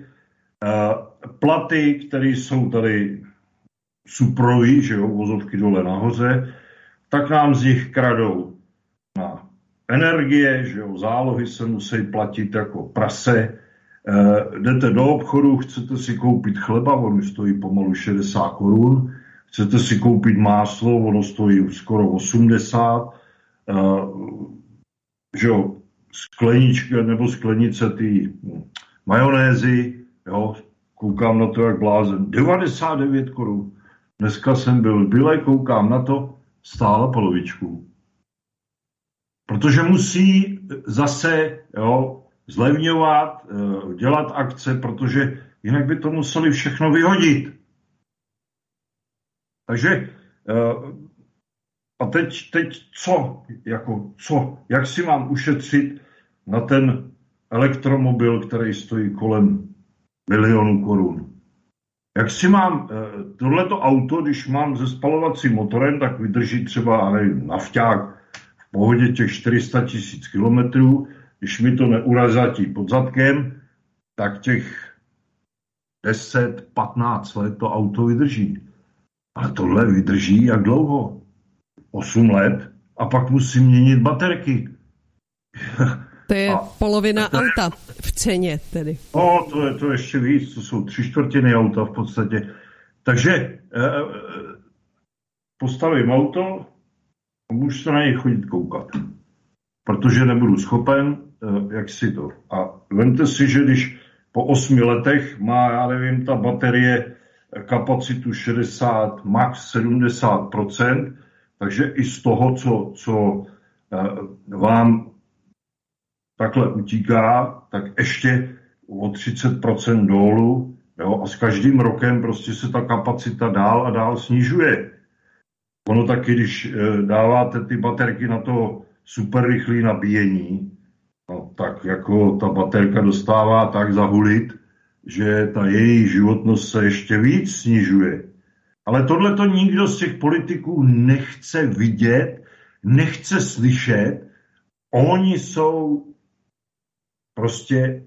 platy, které jsou tady suprový, že jo, vozovky dole nahoře, tak nám z nich kradou na energie, že jo, zálohy se musí platit jako prase, jdete do obchodu, chcete si koupit chleba, on stojí pomalu šedesát korun, chcete si koupit máslo, ono stojí skoro osmdesát, Uh, že jo, sklenička nebo sklenice ty majonézy, jo, koukám na to jak blázen, devadesát devět korun. Dneska jsem byl byle, koukám na to, stála polovičku. Protože musí zase, jo, zlevňovat, uh, dělat akce, protože jinak by to museli všechno vyhodit. Takže uh, A teď, teď co, jako co, jak si mám ušetřit na ten elektromobil, který stojí kolem milionu korun? Jak si mám, tohleto auto, když mám se spalovacím motorem, tak vydrží třeba, nevím, nafťák v pohodě těch čtyři sta tisíc kilometrů, když mi to neurazatí pod zadkem, tak těch deset patnáct let to auto vydrží. Ale tohle vydrží jak dlouho? osm let a pak musím měnit baterky. To je a, polovina to je, auta v ceně tedy. No, to je to ještě víc, to jsou tři čtvrtiny auta v podstatě. Takže eh, postavím auto a můžu se na něj chodit koukat. Protože nebudu schopen, eh, jak si to. A vemte si, že když po osmi letech má, já nevím, ta baterie kapacitu šedesát, max sedmdesát procent, takže i z toho, co, co eh, vám takhle utíká, tak ještě o třicet procent dolů, jo, a s každým rokem prostě se ta kapacita dál a dál snižuje. Ono taky, když e, dáváte ty baterky na to super rychlé nabíjení, no, tak jako ta baterka dostává tak zahulit, že ta její životnost se ještě víc snižuje. Ale tohle to nikdo z těch politiků nechce vidět, nechce slyšet. Oni jsou prostě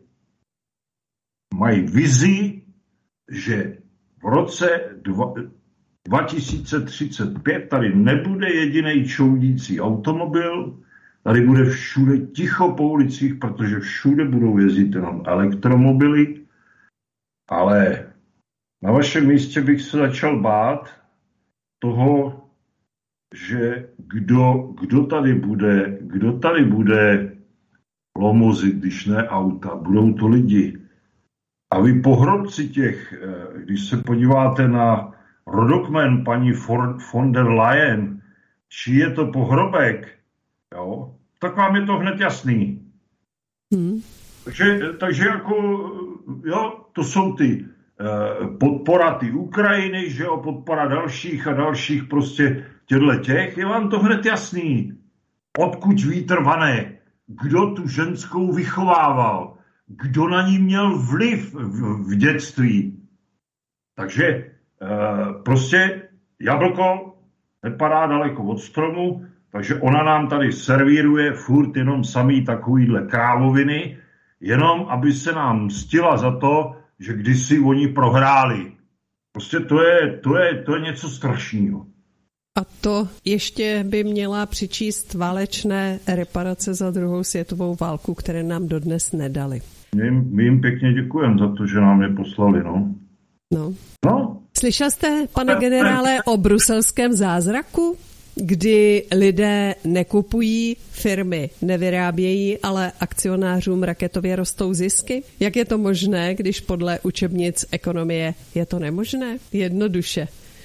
mají vizi, že v roce dva tisíce třicet pět tady nebude jediný čoudící automobil, tady bude všude ticho po ulicích, protože všude budou jezdit jenom elektromobily, ale na vašem místě bych se začal bát toho, že kdo, kdo tady bude, kdo tady bude lomozit, když ne auta, budou to lidi. A vy pohrobci těch, když se podíváte na rodokmen paní von der Leyen, či je to pohrobek, jo, tak vám je to hned jasný. Hmm. Takže, takže jako, jo, to jsou ty eh, podpora ty Ukrajiny, že jo, podpora dalších a dalších prostě těchto těch, je vám to hned jasný. Odkud vítr vane, kdo tu ženskou vychovával, kdo na ní měl vliv v, v dětství. Takže e, prostě jablko nepadá daleko od stromu, takže ona nám tady servíruje furt jenom samý takovýhle krávoviny, jenom aby se nám mstila za to, že kdysi oni prohráli. Prostě to je, to je, to je něco strašného. A to ještě by měla přičíst válečné reparace za druhou světovou válku, které nám dodnes nedali. My jim, my jim pěkně děkujeme za to, že nám je poslali, no. No. no. Slyšel jste, pane generále, o bruselském zázraku, kdy lidé nekupují, firmy nevyrábějí, ale akcionářům raketově rostou zisky? Jak je to možné, když podle učebnic ekonomie je to nemožné? Jednoduše.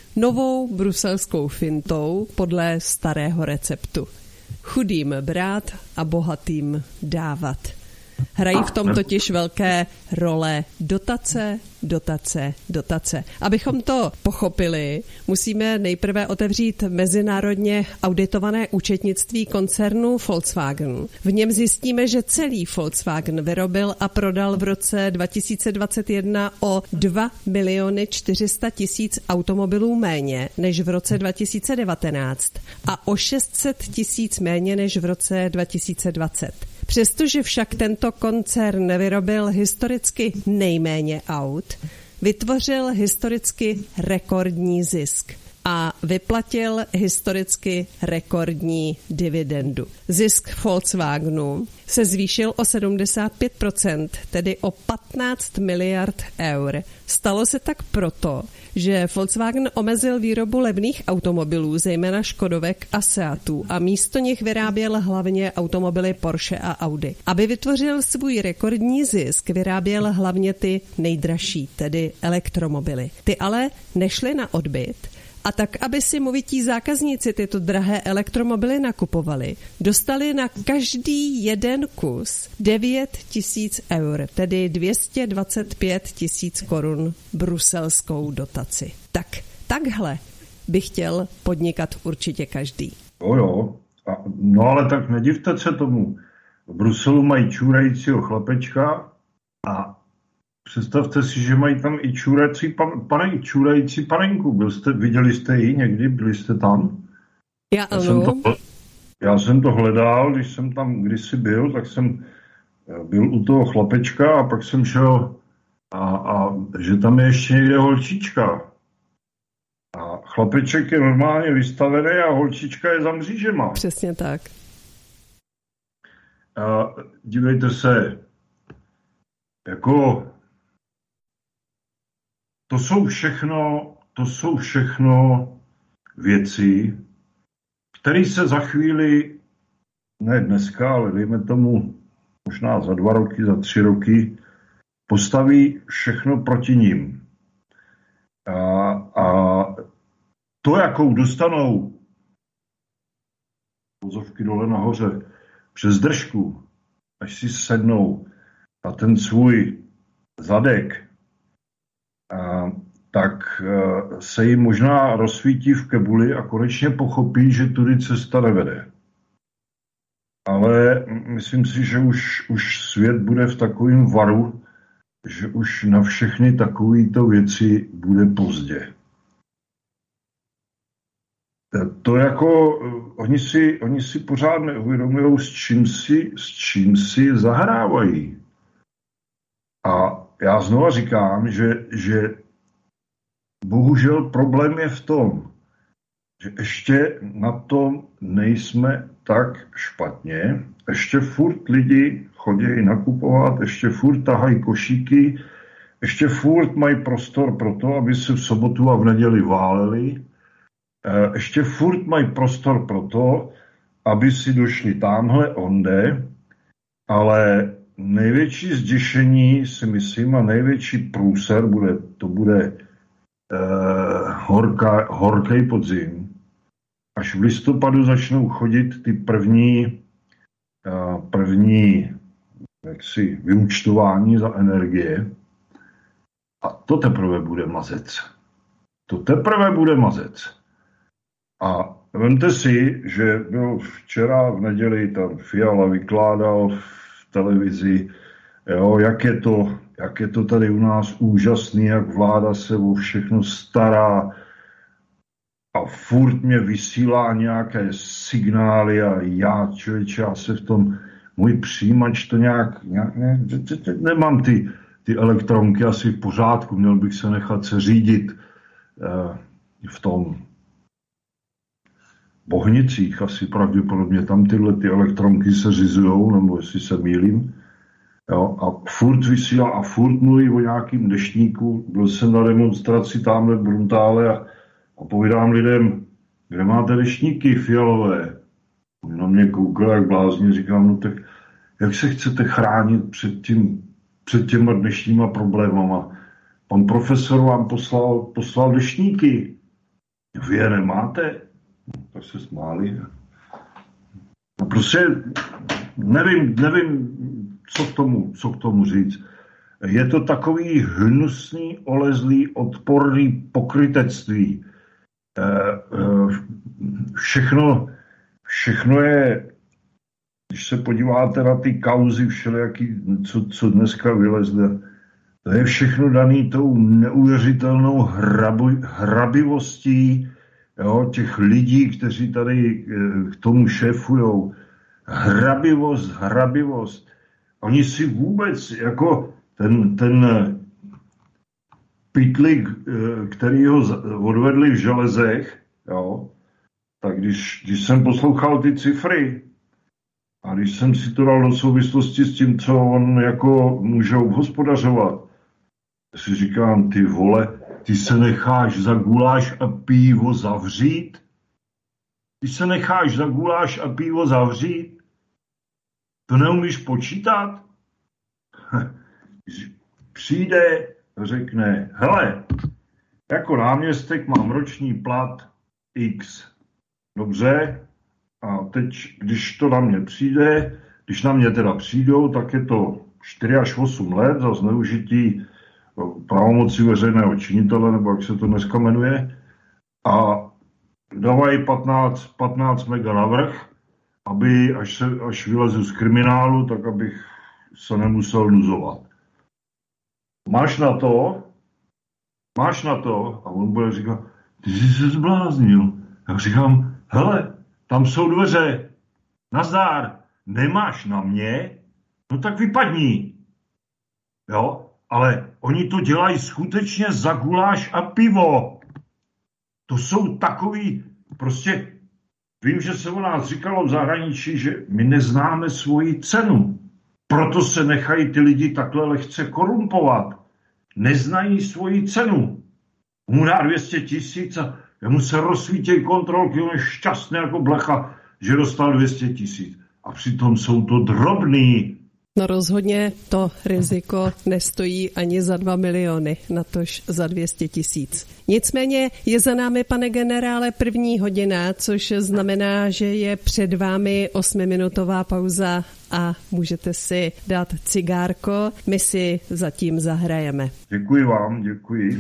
Novou bruselskou fintou podle starého receptu. Chudým brát a bohatým dávat. Hrají v tom totiž velké role dotace, dotace, dotace. Abychom to pochopili, musíme nejprve otevřít mezinárodně auditované účetnictví koncernu Volkswagen. V něm zjistíme, že celý Volkswagen vyrobil a prodal v roce dva tisíce dvacet jedna o dva miliony čtyři sta tisíc automobilů méně než v roce dva tisíce devatenáct a o šest set tisíc méně než v roce dva tisíce dvacet. Přestože však tento koncern vyrobil historicky nejméně aut, vytvořil historicky rekordní zisk a vyplatil historicky rekordní dividendu. Zisk Volkswagenu se zvýšil o sedmdesát pět procent, tedy o patnáct miliard eur. Stalo se tak proto, že Volkswagen omezil výrobu levných automobilů, zejména Škodovek a Seatů, a místo nich vyráběl hlavně automobily Porsche a Audi. Aby vytvořil svůj rekordní zisk, vyráběl hlavně ty nejdražší, tedy elektromobily. Ty ale nešly na odbyt, a tak, aby si movití zákazníci tyto drahé elektromobily nakupovali, dostali na každý jeden kus devět tisíc eur, tedy dvě stě dvacet pět tisíc korun bruselskou dotaci. Tak, takhle by chtěl podnikat určitě každý. Jo, jo. A, no ale tak nedivte se tomu. V Bruselu mají čůrajícího chlapečka a představte si, že mají tam i čůrající, pan, čůrající panenku. Byl jste, viděli jste ji někdy? Byli jste tam? Já, já, jsem to, já jsem to hledal, když jsem tam kdysi byl, tak jsem byl u toho chlapečka a pak jsem šel a, a že tam je ještě někde holčička. A chlapeček je normálně vystavený a holčička je za mřížema. Přesně tak. A dívejte se, jako to jsou všechno, to jsou všechno věci, které se za chvíli, ne dneska, ale dejme tomu možná za dva roky, za tři roky, postaví všechno proti ním. A, a to, jakou dostanou vozovky dole nahoře přes držku, až si sednou na ten svůj zadek, a, tak a, se jim možná rozsvítí v kebuli a konečně pochopí, že tudy cesta nevede. Ale myslím si, že už, už svět bude v takovém varu, že už na všechny takovéto věci bude pozdě. To jako, oni si, oni si pořád neuvědomují, s čím si, s čím si zahrávají. A já znova říkám, že, že bohužel problém je v tom, že ještě na tom nejsme tak špatně, ještě furt lidi chodí nakupovat, ještě furt tahají košíky, ještě furt mají prostor pro to, aby se v sobotu a v neděli váleli, ještě furt mají prostor pro to, aby si došli tamhle onde, ale největší zděšení si myslím a největší průser bude, to bude eh, horká, horký podzim. Až v listopadu začnou chodit ty první, eh, první jaksi, vyúčtování za energie a to teprve bude mazec. To teprve bude mazec. A vemte si, že byl včera v neděli, tam Fiala vykládal v televizi, jo, jak je to, jak je to tady u nás úžasný, jak vláda se o všechno stará a furt mě vysílá nějaké signály a já, člověče, já se v tom, můj přijímač to nějak, nějak ne, nemám ty, ty elektronky asi v pořádku, měl bych se nechat se řídit eh, v tom Bohnicích, asi pravděpodobně tam tyhle ty elektronky se řizujou, nebo jestli se mýlím. Jo, a furt vysílá a furt mluví o nějakým deštníku. Byl jsem na demonstraci tamhle v Bruntále a, a povídám lidem, kde máte deštníky fialové? Oni na mě koukali jak blázni, říkám, no tak jak se chcete chránit před, tím, před těma dnešníma problémama? Pan profesor vám poslal, poslal deštníky. Vy je nemáte? Tak se smáli. No prostě nevím, nevím co, k tomu, co k tomu říct. Je to takový hnusný, olezlý, odporný pokrytectví. Všechno, všechno je, když se podíváte na ty kauzy všelijaký, co, co dneska vylezne, to je všechno daný tou neuvěřitelnou hrabu, hrabivostí, jo, těch lidí, kteří tady k tomu šéfujou. Hrabivost, hrabivost. Oni si vůbec, jako ten, ten pytlik, který ho odvedli v železech, jo, tak když, když jsem poslouchal ty cifry a když jsem si to dal do souvislosti s tím, co on jako můžou hospodařovat, si říkám, ty vole, ty se necháš za guláš a pivo zavřít? Ty se necháš za guláš a pivo zavřít? To neumíš počítat? Přijde, řekne, hele, jako náměstek mám roční plat X. Dobře, a teď, když to na mě přijde, když na mě teda přijdou, tak je to čtyři až osm let za zneužití pravomoci veřejného činitele, nebo jak se to dneska jmenuje, a dávají patnáct, patnáct mega navrch, aby, až, se, až vylezu z kriminálu, tak abych se nemusel nuzovat. Máš na to? Máš na to? A on bude říkat, ty jsi se zbláznil. Já říkám, hele, tam jsou dveře, nazdár, nemáš na mě? No tak vypadni. Jo? Ale oni to dělají skutečně za guláš a pivo. To jsou takový, prostě, vím, že se o nás říkalo v zahraničí, že my neznáme svoji cenu. Proto se nechají ty lidi takhle lehce korumpovat. Neznají svoji cenu. Mu dá dvě stě tisíc a jemu se rozsvítí kontrolky, on je šťastný jako blecha, že dostal dvě stě tisíc. A přitom jsou to drobný. No rozhodně to riziko nestojí ani za dva miliony, natož za dvě stě tisíc. Nicméně je za námi, pane generále, první hodina, což znamená, že je před vámi osmiminutová pauza a můžete si dát cigárko. My si zatím zahrajeme. Děkuji vám, děkuji.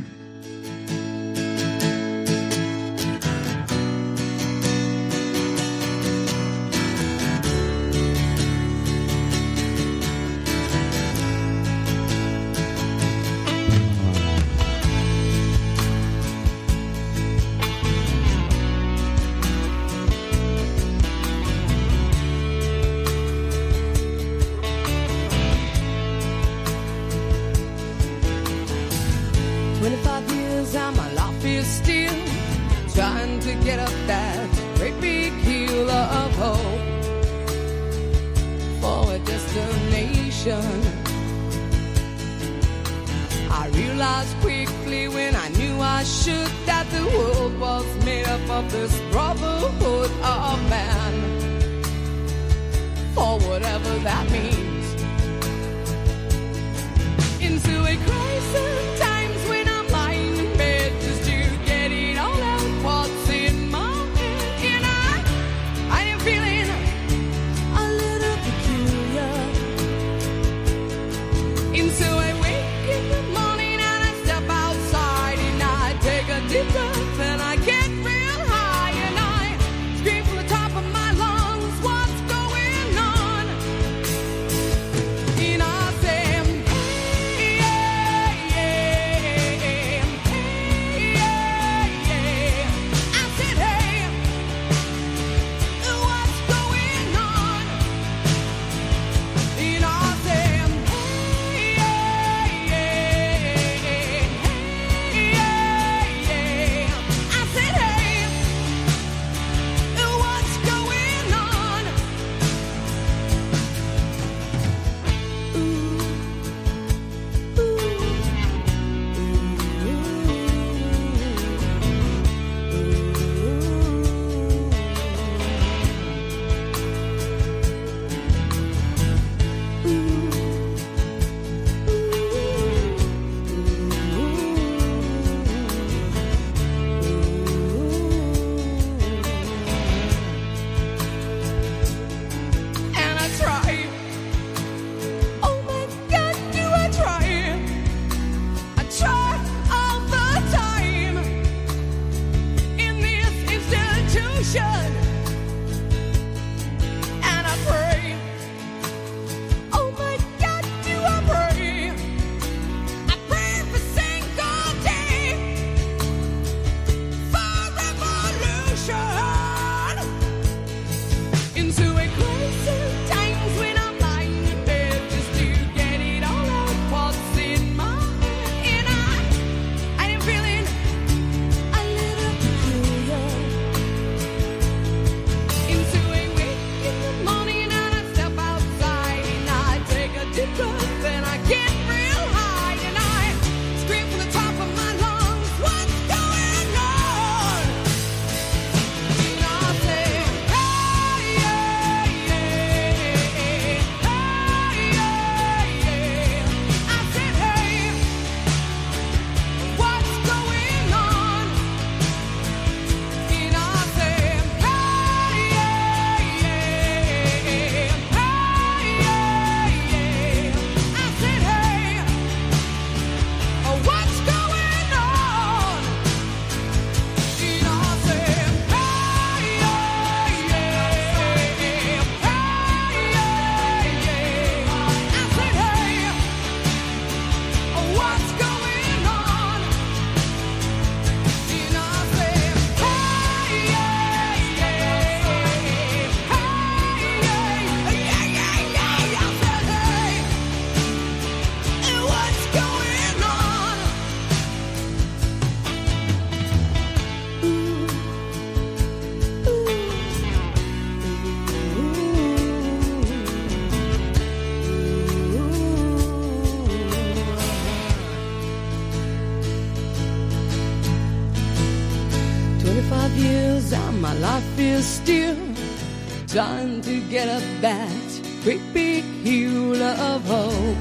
twenty-five years and my life is still trying to get up that great big hill of hope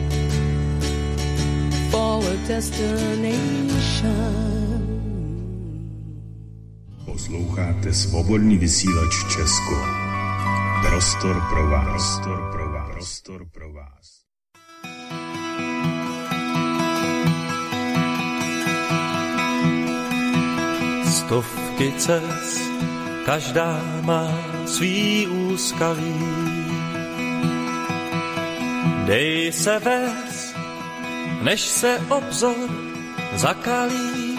for a destination. Posloucháte Svobodný vysílač Česko. Prostor pro vás. Prostor pro vás. Prostor pro vás. Stovky cest, každá má svý úskalí. Dej se vést, než se obzor zakalí.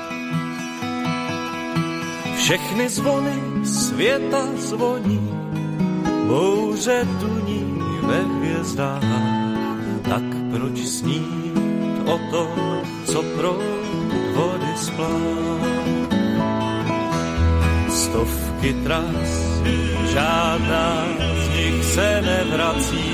Všechny zvony světa zvoní, bouře tuní ve hvězdách. Tak proč snít o tom, co pro vody splá? Stovky tras, žádná z nich se nevrací,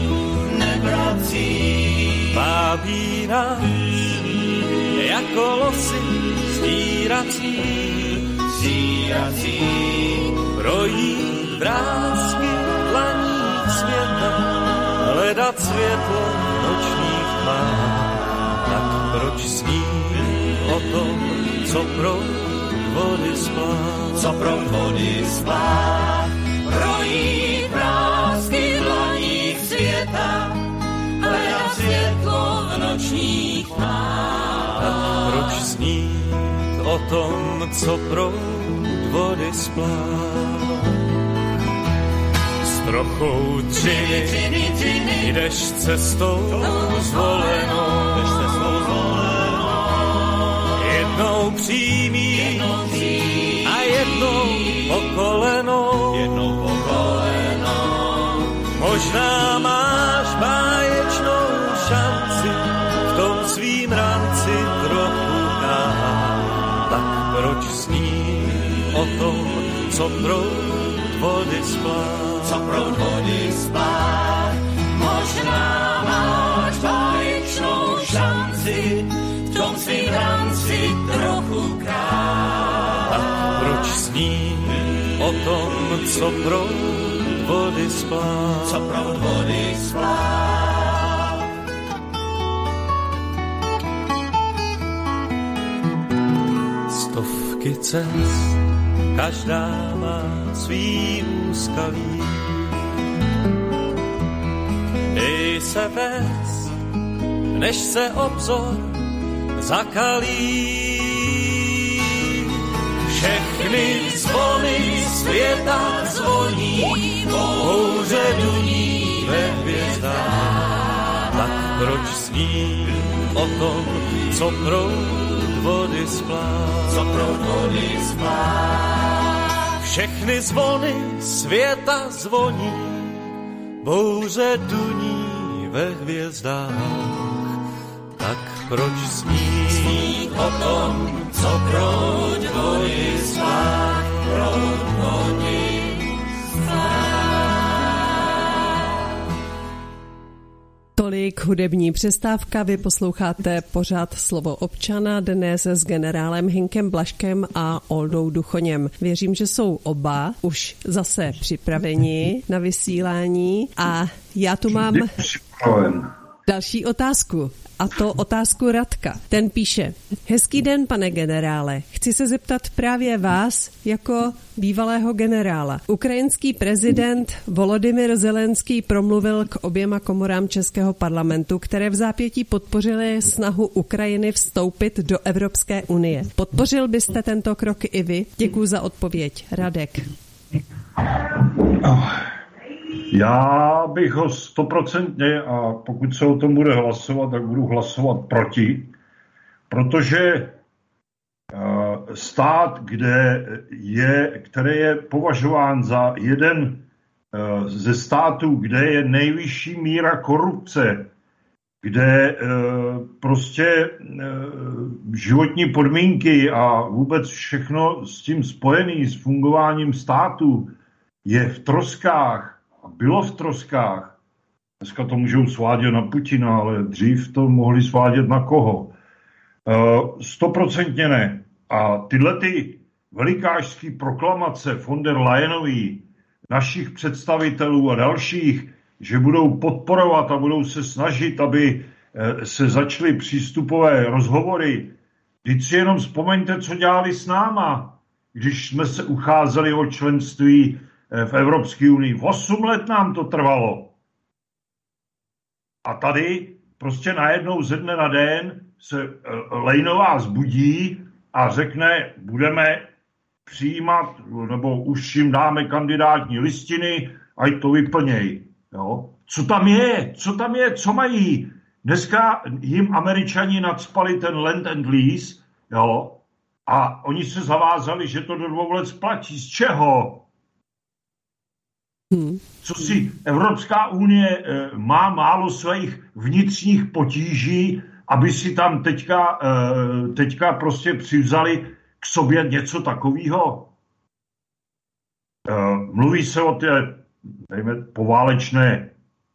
nevrací. Vábí nás jako losy stírací, stírací. Projít vrásky dlaní světa, hledat světlo v nočních tmách. Tak proč snít o tom, co pro vody splá, co pro vody splá, projít vrásky dlaních světa, hledat světlo v nočních tmách. Tak proč snít o tom, co pro vody splá? S trochou třiny jdeš cestou zvolenou, jednou přímý a jednou pokolenou. Jednou pokolenou. Možná máš báječnou šanci v tom svým ranci trochu dát. Tak proč snít o tom, co proud vody splá? Co proud vody splá? Možná máš báječnou šanci v tom svým ranci trochu krát. A proč sní o tom, co proud vody splá? Co proud vody splá? Stovky cest, každá má svý úskalí. Dej se vést, než se obzor zakalí. Všechny zvony světa zvoní, bouře duní ve hvězdách. Tak proč sní o tom, co proud vody splá? Co proud vody splá? Všechny zvony světa zvoní, bouře duní ve hvězdách. Tak proč snít o tom, co proud vody splá, proud vody splá. Tolik hudební přestávka, vy posloucháte pořád Slovo občana, dnes s generálem Hinkem Blažkem a Oldou Duchoněm. Věřím, že jsou oba už zase připraveni na vysílání a já tu mám další otázku. A to otázku Radka. Ten píše: Hezký den, pane generále. Chci se zeptat právě vás jako bývalého generála. Ukrajinský prezident Volodymyr Zelenský promluvil k oběma komorám českého parlamentu, které v zápětí podpořily snahu Ukrajiny vstoupit do Evropské unie. Podpořil byste tento krok i vy? Děkuji za odpověď. Radek. Oh. Já bych ho stoprocentně, a pokud se o tom bude hlasovat, tak budu hlasovat proti, protože stát, kde je, který je považován za jeden ze států, kde je nejvyšší míra korupce, kde prostě životní podmínky a vůbec všechno s tím spojené s fungováním státu je v troskách, bylo v troskách. Dneska to můžou svádět na Putina, ale dřív to mohli svádět na koho? Stoprocentně ne. A tyhle ty velikářský proklamace von der Leyenový, našich představitelů a dalších, že budou podporovat a budou se snažit, aby se začaly přístupové rozhovory. Vždyť si jenom vzpomeňte, co dělali s náma, když jsme se ucházeli o členství v Evropské unii. Osm let nám to trvalo. A tady prostě najednou ze dne na den se Lejnová zbudí a řekne, budeme přijímat, nebo už jim dáme kandidátní listiny, ať to vyplněj. Jo? Co tam je? Co tam je? Co mají? Dneska jim Američani nadspali ten Land and Lease, jo? A oni se zavázali, že to do dvou let splatí. Z čeho? Hmm. Co si Evropská unie e, má málo svých vnitřních potíží, aby si tam teďka, e, teďka prostě přivzali k sobě něco takového? E, mluví se o té, dejme, poválečné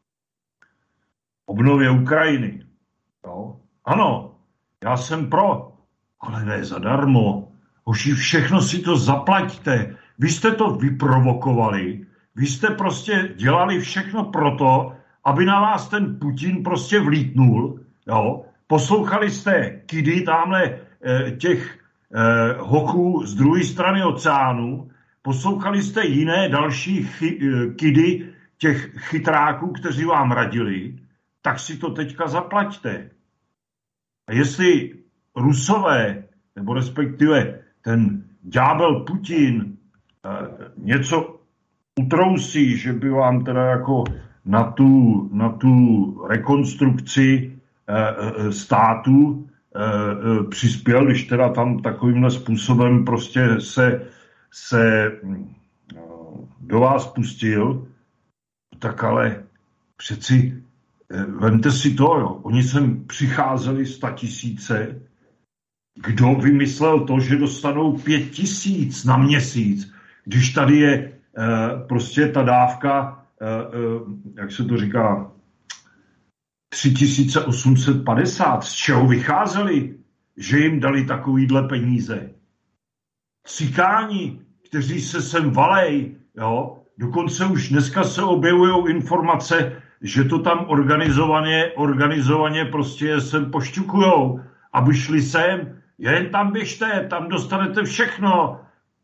obnově Ukrajiny. Jo? Ano, já jsem pro, ale ne zadarmo. Hoši, všechno si to zaplaťte. Vy jste to vyprovokovali, vy jste prostě dělali všechno proto, aby na vás ten Putin prostě vlítnul. Jo? Poslouchali jste kidy tamhle eh, těch eh, hochů z druhé strany oceánu, poslouchali jste jiné další chy, eh, kidy těch chytráků, kteří vám radili, tak si to teďka zaplaťte. A jestli Rusové, nebo respektive ten ďábel Putin eh, něco utrousí, že by vám teda jako na tu, na tu rekonstrukci eh, státu eh, přispěl, když teda tam takovýmhle způsobem prostě se, se eh, do vás pustil, tak ale přeci eh, vemte si to, jo. Oni sem přicházeli statisíce. Kdo vymyslel to, že dostanou pět tisíc na měsíc, když tady je Uh, prostě ta dávka, uh, uh, jak se to říká, tři tisíce osm set padesát. Z čeho vycházeli, že jim dali takovýhle peníze? Cikáni, kteří se sem valej, jo? Dokonce už dneska se objevují informace, že to tam organizovaně, organizovaně prostě sem pošťukujou, aby šli sem, jen tam běžte, tam dostanete všechno.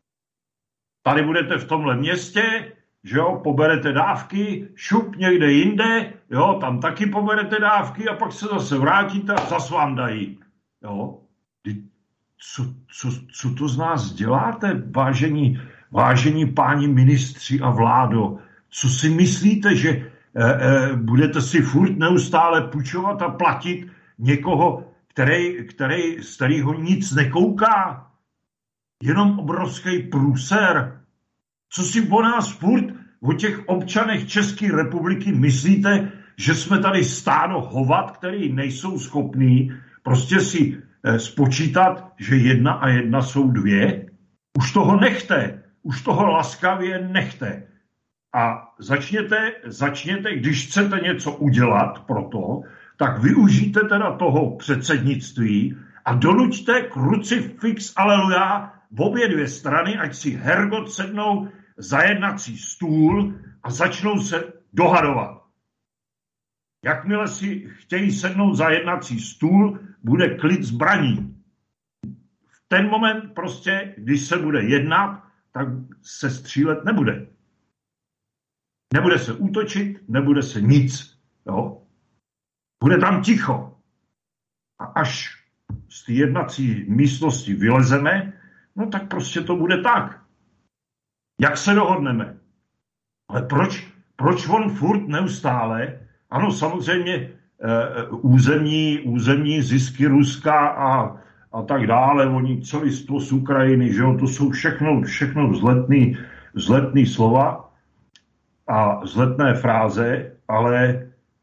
Tady budete v tomhle městě, že jo, poberete dávky, šup někde jinde, jo, tam taky poberete dávky a pak se zase vrátíte a zase vám dají. Jo. Co, co, co to z nás děláte, vážení, vážení páni ministři a vládo? Co si myslíte, že eh, eh, budete si furt neustále půjčovat a platit někoho, který, který, z kterého nic nekouká? Jenom obrovský průser. Co si o nás furt, o těch občanech České republiky myslíte, že jsme tady stádo hovat, který nejsou schopní prostě si eh, spočítat, že jedna a jedna jsou dvě? Už toho nechte. Už toho laskavě nechte. A začněte, začněte, když chcete něco udělat pro to, tak využijte teda toho předsednictví a donuďte krucifix aleluja v obě dvě strany, ať si Hergot sednou za jednací stůl a začnou se dohadovat. Jakmile si chtějí sednout za jednací stůl, bude klid zbraní. V ten moment prostě, když se bude jednat, tak se střílet nebude. Nebude se útočit, nebude se nic. Jo? Bude tam ticho. A až z té jednací místnosti vylezeme, no tak prostě to bude tak. Jak se dohodneme? Ale proč, proč on furt neustále, ano, samozřejmě e, územní, územní zisky Ruska a, a tak dále, oni celistvo z Ukrajiny, že jo, to jsou všechno, všechno vzletný, vzletný slova a vzletné fráze, ale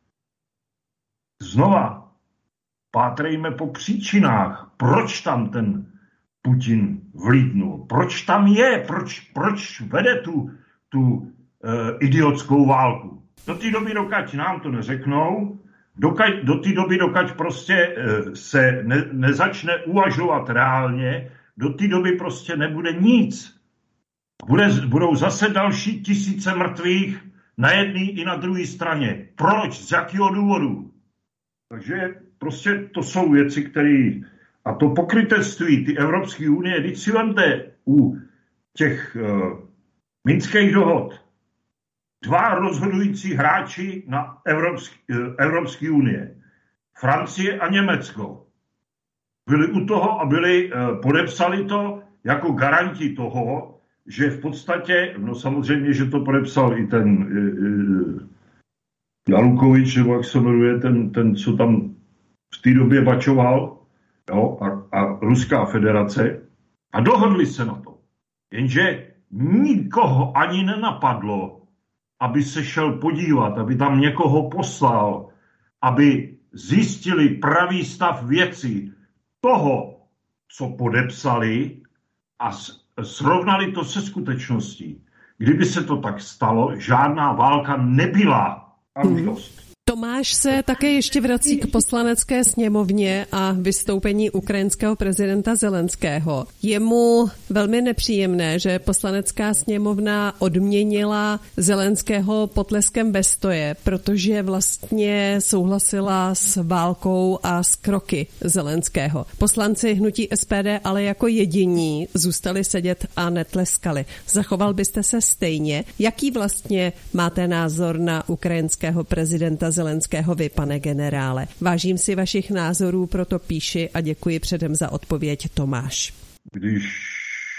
znova pátrejme po příčinách, proč tam ten Putin vlídnul. Proč tam je? Proč, proč vede tu, tu e, idiotskou válku? Do té doby, dokud nám to neřeknou, dokud, do té doby, dokud prostě e, se ne, nezačne uvažovat reálně, do té doby prostě nebude nic. Bude, budou zase další tisíce mrtvých na jedné i na druhé straně. Proč? Z jakého důvodu? Takže prostě to jsou věci, které... A to pokrytectví, ty Evropské unie, když si vemte u těch uh, minských dohod, dva rozhodující hráči na Evropské, uh, Evropské unie, Francie a Německo, byli u toho a byli, uh, podepsali to jako garanti toho, že v podstatě, no samozřejmě, že to podepsal i ten uh, Janukovič, nebo jak se jmenuje, ten, ten co tam v té době bačoval, jo, a, a Ruská federace, a dohodli se na to. Jenže nikoho ani nenapadlo, aby se šel podívat, aby tam někoho poslal, aby zjistili pravý stav věcí toho, co podepsali, a srovnali to se skutečností. Kdyby se to tak stalo, žádná válka nebyla. A už dost. Tomáš se také ještě vrací k poslanecké sněmovně a vystoupení ukrajinského prezidenta Zelenského. Je mu velmi nepříjemné, že poslanecká sněmovna odměnila Zelenského potleskem bez stoje, protože vlastně souhlasila s válkou a s kroky Zelenského. Poslanci hnutí S P D ale jako jediní zůstali sedět a netleskali. Zachoval byste se stejně? Jaký vlastně máte názor na ukrajinského prezidenta Zelenského vy, pane generále? Vážím si vašich názorů, proto píši a děkuji předem za odpověď, Tomáš. Když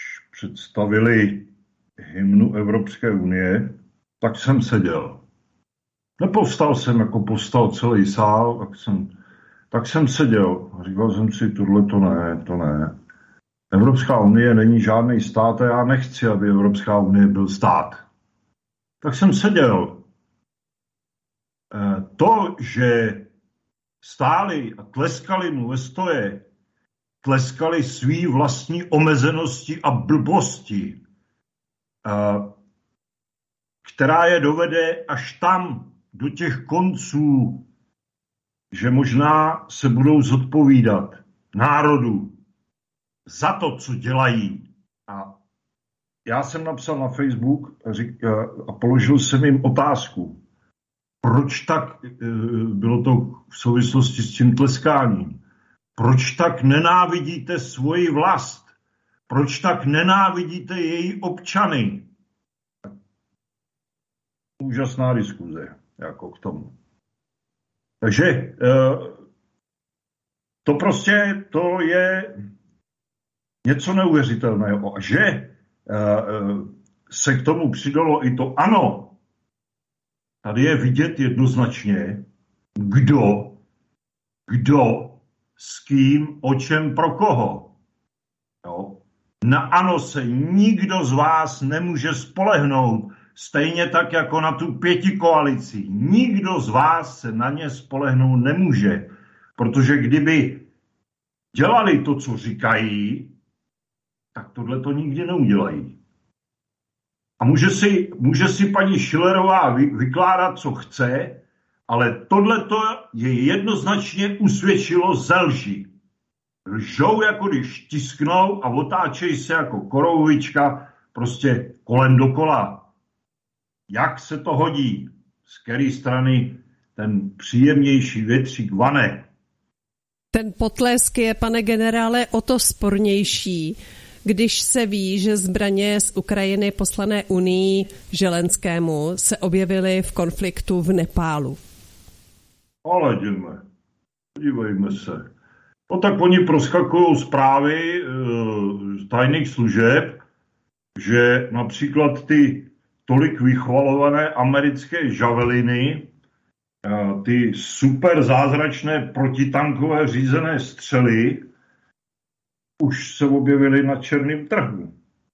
představili hymnu Evropské unie, tak jsem seděl. Nepovstal jsem, jako povstal celý sál, tak jsem, tak jsem seděl. Říkal jsem si, tohle to ne, to ne. Evropská unie není žádný stát a já nechci, aby Evropská unie byl stát. Tak jsem seděl. To, že stáli a tleskali mu ve stoje, tleskali svý vlastní omezenosti a blbosti, která je dovede až tam, do těch konců, že možná se budou zodpovídat národu za to, co dělají. A já jsem napsal na Facebook a, řík, a položil jsem jim otázku. Proč tak, bylo to v souvislosti s tím tleskáním, proč tak nenávidíte svoji vlast? Proč tak nenávidíte její občany? Úžasná diskuze jako k tomu. Takže to prostě to je něco neuvěřitelného. A že se k tomu přidalo i to ano, tady je vidět jednoznačně, kdo, kdo, s kým, o čem, pro koho. Jo? Na ano se nikdo z vás nemůže spolehnout, stejně tak jako na tu pětikoalici. Nikdo z vás se na ně spolehnout nemůže, protože kdyby dělali to, co říkají, tak tohle to nikdy neudělají. A může si, může si paní Schillerová vy, vykládat, co chce, ale tohleto je jednoznačně usvědčilo ze lži. Lžou, jako když tisknou a otáčejí se jako korouvička prostě kolem dokola. Jak se to hodí? Z které strany ten příjemnější větřík vane? Ten potlesk je, pane generále, o to spornější, když se ví, že zbraně z Ukrajiny poslané Unii Zelenskému se objevily v konfliktu v Nepálu. Ale jdeme, podívejme se. No tak oni proskakují zprávy z e, tajných služeb, že například ty tolik vychvalované americké Javeliny, e, ty super zázračné protitankové řízené střely, už se objevily na černém trhu.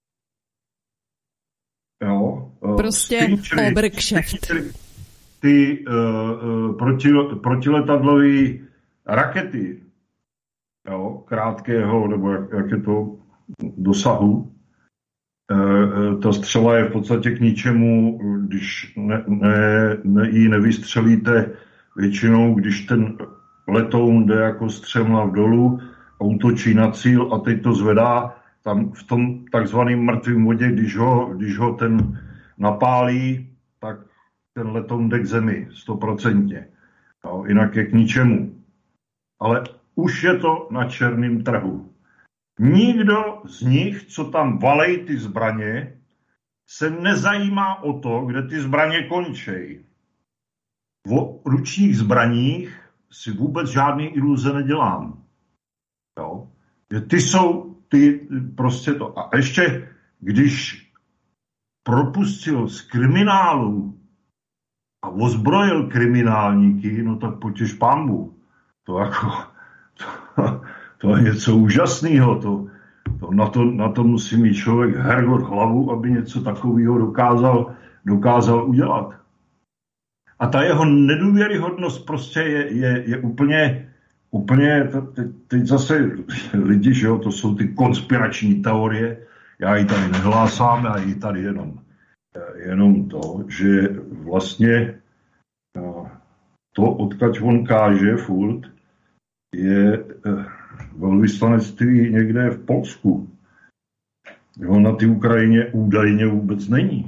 Jo. Prostě obrkšeft. Ty uh, proti, protiletadlové rakety, jo, krátkého, nebo jak, jak je to dosahu, uh, ta střela je v podstatě k ničemu, když ne, ne, ne, ji nevystřelíte většinou, když ten letoun jde jako střemhlav dolů, útočí na cíl a teď to zvedá, tam v tom takzvaném mrtvém vodě, když ho, když ho ten napálí, tak ten letoun jde k zemi, stoprocentně. No, jinak je k ničemu. Ale už je to na černém trhu. Nikdo z nich, co tam valej ty zbraně, se nezajímá o to, kde ty zbraně končí. O ručních zbraních si vůbec žádný iluze nedělám. Jo? Ty jsou ty prostě to. A ještě, když propustil z kriminálu a ozbrojil kriminálníky, no tak potěž pánbu. To jako, to, to je něco úžasného. To, to, na, to, na to musí mít člověk hergot hlavu, aby něco takového dokázal, dokázal udělat. A ta jeho nedůvěryhodnost prostě je, je, je úplně, úplně teď, teď zase lidi, že jo, to jsou ty konspirační teorie, já ji tady nehlásám, já ji tady jenom, jenom to, že vlastně to, odkud on káže furt, je velvyslanectví někde v Polsku. On na té Ukrajině údajně vůbec není.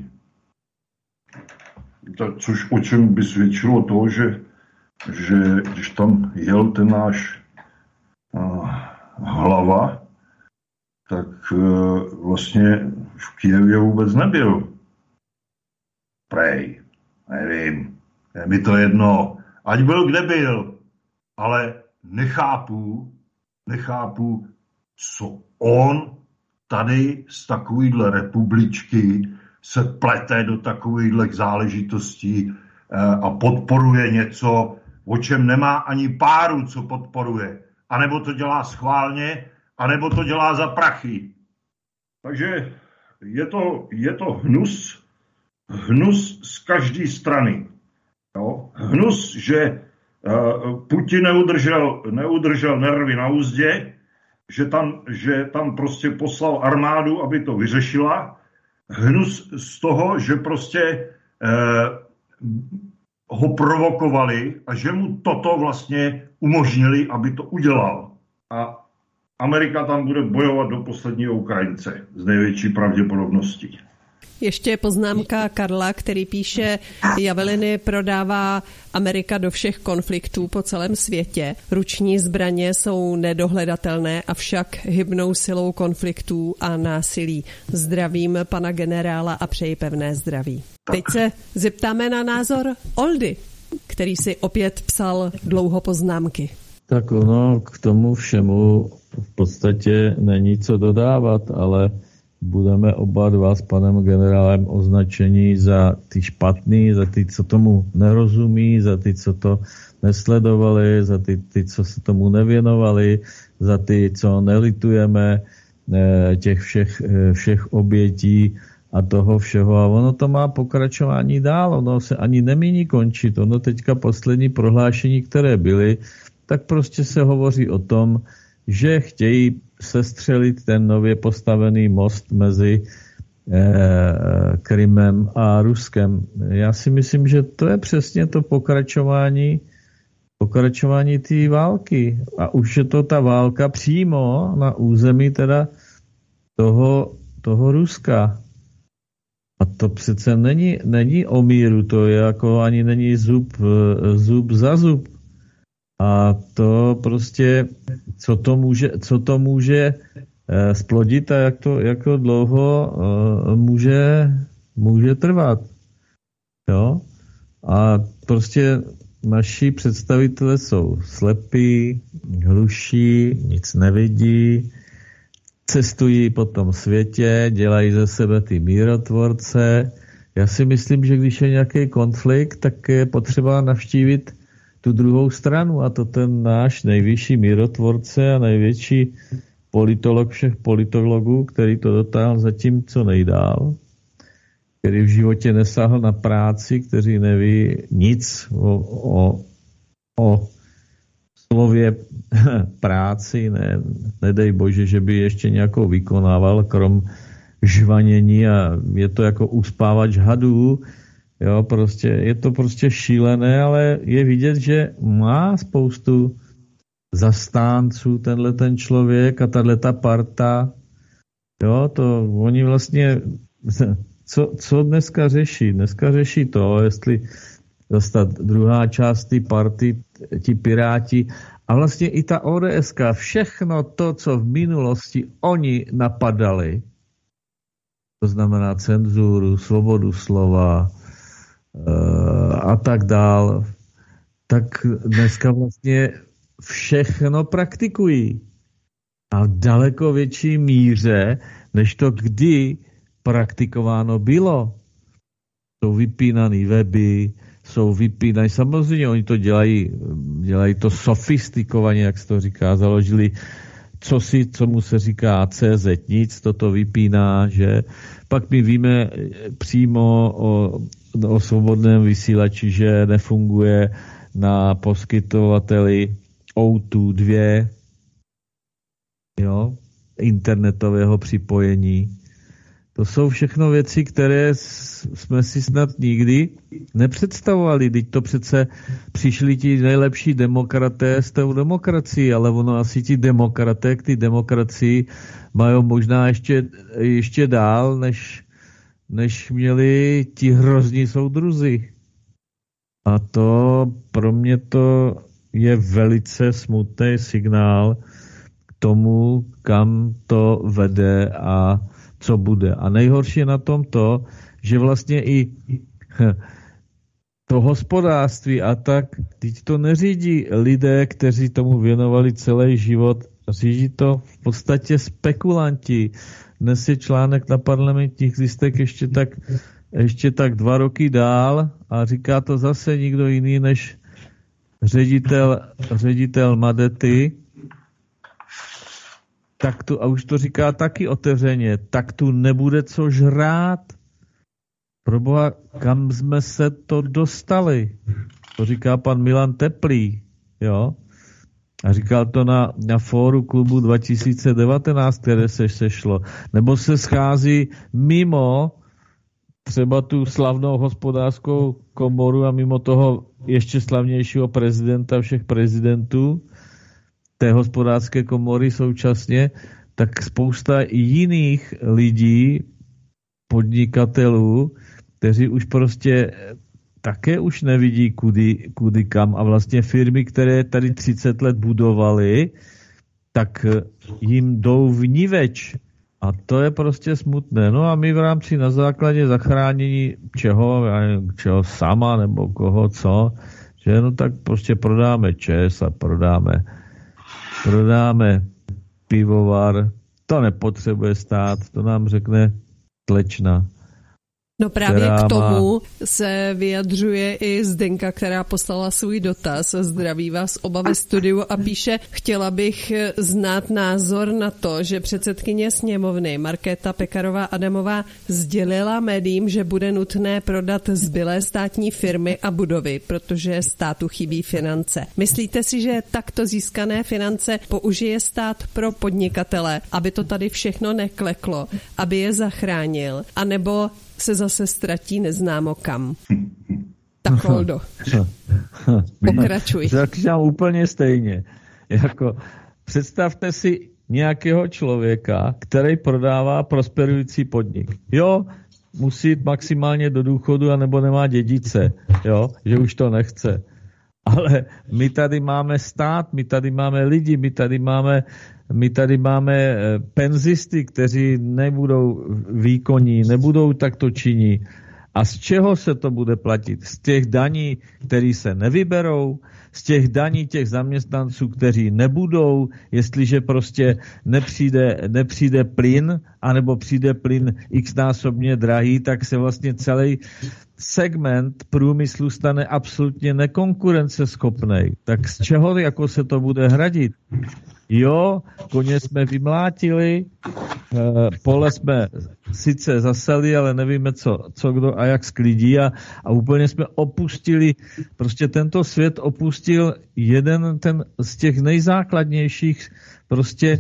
Což o čem by svědčilo to, že, že když tam jel ten náš uh, hlava, tak uh, vlastně v Kyjevě vůbec nebyl. Prej, nevím, je mi to jedno, ať byl kde byl, ale nechápu, nechápu, co on tady z takovýhle republičky se plete do takovýchhle záležitostí a podporuje něco, o čem nemá ani páru, co podporuje. A nebo to dělá schválně, a nebo to dělá za prachy. Takže je to, je to hnus, hnus z každé strany. Jo? Hnus, že uh, Putin neudržel, neudržel nervy na úzdě, že tam, že tam prostě poslal armádu, aby to vyřešila. Hnus z toho, že prostě eh, ho provokovali a že mu toto vlastně umožnili, aby to udělal. A Amerika tam bude bojovat do posledního Ukrajince z největší pravděpodobností. Ještě poznámka Karla, který píše, javeliny prodává Amerika do všech konfliktů po celém světě. Ruční zbraně jsou nedohledatelné, avšak hybnou silou konfliktů a násilí. Zdravím pana generála a přeji pevné zdraví. Teď se zeptáme na názor Oldy, který si opět psal dlouho poznámky. Tak ono k tomu všemu v podstatě není co dodávat, ale budeme oba dva s panem generálem označení za ty špatný, za ty, co tomu nerozumí, za ty, co to nesledovali, za ty, ty co se tomu nevěnovali, za ty, co nelitujeme těch všech, všech obětí a toho všeho. A ono to má pokračování dál, ono se ani nemíní končit. Ono teďka poslední prohlášení, které byly, tak prostě se hovoří o tom, že chtějí sestřelit ten nově postavený most mezi eh, Krymem a Ruskem. Já si myslím, že to je přesně to pokračování pokračování té války. A už je to ta válka přímo na území teda toho, toho Ruska. A to přece není, není o míru, to je jako ani není zub, zub za zub. A to prostě, co to může, co to může eh, splodit a jak to, jak to dlouho eh, může, může trvat. Jo? A prostě naši představitelé jsou slepí, hluší, nic nevidí, cestují po tom světě, dělají ze sebe ty mírotvorce. Já si myslím, že když je nějaký konflikt, tak je potřeba navštívit tu druhou stranu, a to ten náš nejvyšší mírotvorce a největší politolog všech politologů, který to dotáhl zatím co nejdál, který v životě nesáhl na práci, který neví nic o, o, o slově práci, ne, nedej bože, že by ještě nějakou vykonával, krom žvanění, a je to jako uspávač hadů. Jo, prostě, je to prostě šílené, ale je vidět, že má spoustu zastánců tenhle ten člověk a tato parta Jo, to oni vlastně, co, co dneska řeší? Dneska řeší to, jestli dostat druhá část té party, ti Piráti, a vlastně i ta O D S ka, všechno to, co v minulosti oni napadali, to znamená cenzuru, svobodu slova a tak dál, tak dneska vlastně všechno praktikují. A v daleko větší míře, než to kdy praktikováno bylo. Jsou vypínaný weby, jsou vypínaný, samozřejmě oni to dělají, dělají to sofistikovaně, jak se to říká, založili co si, co mu se říká C Z nic, toto vypíná, že pak my víme přímo o, o svobodném vysílači, že nefunguje na poskytovateli O dva dva, jo, internetového připojení. To jsou všechno věci, které jsme si snad nikdy nepředstavovali. Teď to přece přišli ti nejlepší demokraté s tou demokracií, ale ono asi ti demokraté k ty demokracii mají možná ještě, ještě dál, než, než měli ti hrozní soudruzi. A to pro mě to je velice smutný signál k tomu, kam to vede a co bude. A nejhorší je na tom to, že vlastně i to hospodářství a tak, teď to neřídí lidé, kteří tomu věnovali celý život, řídí to v podstatě spekulanti. Dnes je článek na Parlamentních listech ještě tak, ještě tak dva roky dál a říká to zase nikdo jiný než ředitel, ředitel Madety, tak tu, a už to říká taky otevřeně, tak tu nebude co žrát. Proboha, kam jsme se to dostali? To říká pan Milan Teplý, jo? A říkal to na, na fóru klubu dva tisíce devatenáct, které se sešlo. Nebo se schází mimo třeba tu slavnou hospodářskou komoru a mimo toho ještě slavnějšího prezidenta všech prezidentů té hospodářské komory současně, tak spousta jiných lidí, podnikatelů, kteří už prostě také už nevidí kudy, kudy kam a vlastně firmy, které tady třicet let budovaly, tak jim jdou vniveč. A to je prostě smutné. No a my v rámci na základě zachránění čeho, čeho sama nebo koho co, že no tak prostě prodáme ČEZ a prodáme prodáme pivovar, to nepotřebuje stát, to nám řekne Slečna. No právě k tomu má... se vyjadřuje i Zdenka, která poslala svůj dotaz. Zdraví vás oba ve studiu a píše, chtěla bych znát názor na to, že předsedkyně sněmovny Markéta Pekarová Adamová sdělila médiím, že bude nutné prodat zbylé státní firmy a budovy, protože státu chybí finance. Myslíte si, že takto získané finance použije stát pro podnikatele, aby to tady všechno nekleklo, aby je zachránil, anebo se zase ztratí neznámo kam? Tak Holdo, pokračuj. Začínám úplně stejně. Jako, představte si nějakého člověka, který prodává prosperující podnik. Jo, musí jít maximálně do důchodu, anebo nemá dědice, jo, že už to nechce. Ale my tady máme stát, my tady máme lidi, my tady máme My tady máme penzisty, kteří nebudou výkonní, nebudou takto činní. A z čeho se to bude platit? Z těch daní, které se nevyberou, z těch daní těch zaměstnanců, kteří nebudou, jestliže prostě nepřijde, nepřijde plyn, anebo přijde plyn x-násobně drahý, tak se vlastně celý segment průmyslu stane absolutně nekonkurenceschopný. Tak z čeho jako se to bude hradit? Jo, koně jsme vymlátili, pole jsme sice zaseli, ale nevíme, co, co kdo a jak sklidí a, a úplně jsme opustili, prostě tento svět opustil jeden ten z těch nejzákladnějších, prostě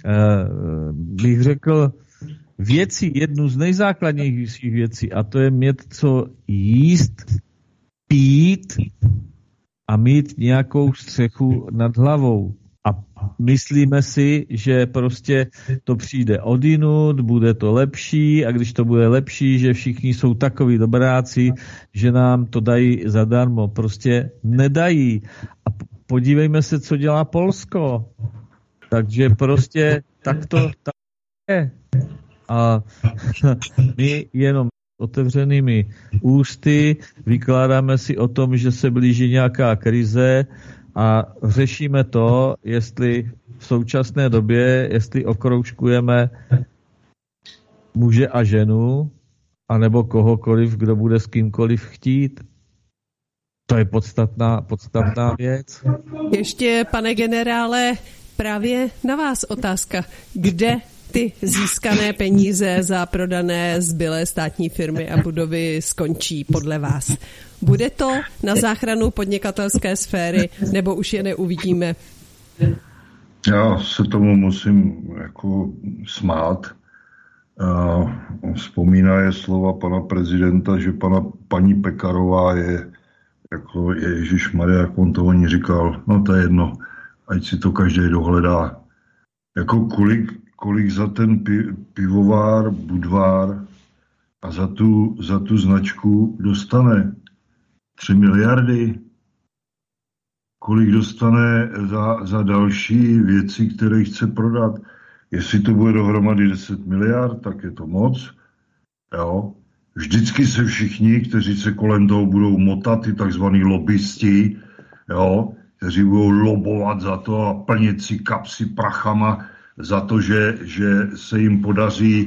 bych řekl, věcí, jednu z nejzákladnějších věcí, a to je mít co jíst, pít a mít nějakou střechu nad hlavou. A myslíme si, že prostě to přijde odinut, bude to lepší a když to bude lepší, že všichni jsou takoví dobráci, že nám to dají zadarmo. Prostě nedají. A podívejme se, co dělá Polsko. Takže prostě tak to tak je. A my jenom otevřenými ústy vykládáme si o tom, že se blíží nějaká krize a řešíme to, jestli v současné době, jestli okroužkujeme muže a ženu, anebo kohokoliv, kdo bude s kýmkoliv chtít. To je podstatná, podstatná věc. Ještě, pane generále, právě na vás otázka. Kde ty získané peníze za prodané zbylé státní firmy a budovy skončí podle vás? Bude to na záchranu podnikatelské sféry, nebo už je neuvidíme? Já se tomu musím jako smát. Vzpomíná je slova pana prezidenta, že pana, paní Pekarová je jako Ježišmarja, jak on to o ní říkal, no to je jedno, ať si to každý dohledá. Jako kolik, kolik za ten pi, pivovár, budvár a za tu, za tu značku dostane? Tři miliardy? Kolik dostane za, za další věci, které chce prodat? Jestli to bude dohromady deset miliard, tak je to moc. Jo. Vždycky se všichni, kteří se kolem toho budou motat, ty takzvaný lobbysti, jo, kteří budou lobovat za to a plnit si kapsy prachama za to, že, že se jim podaří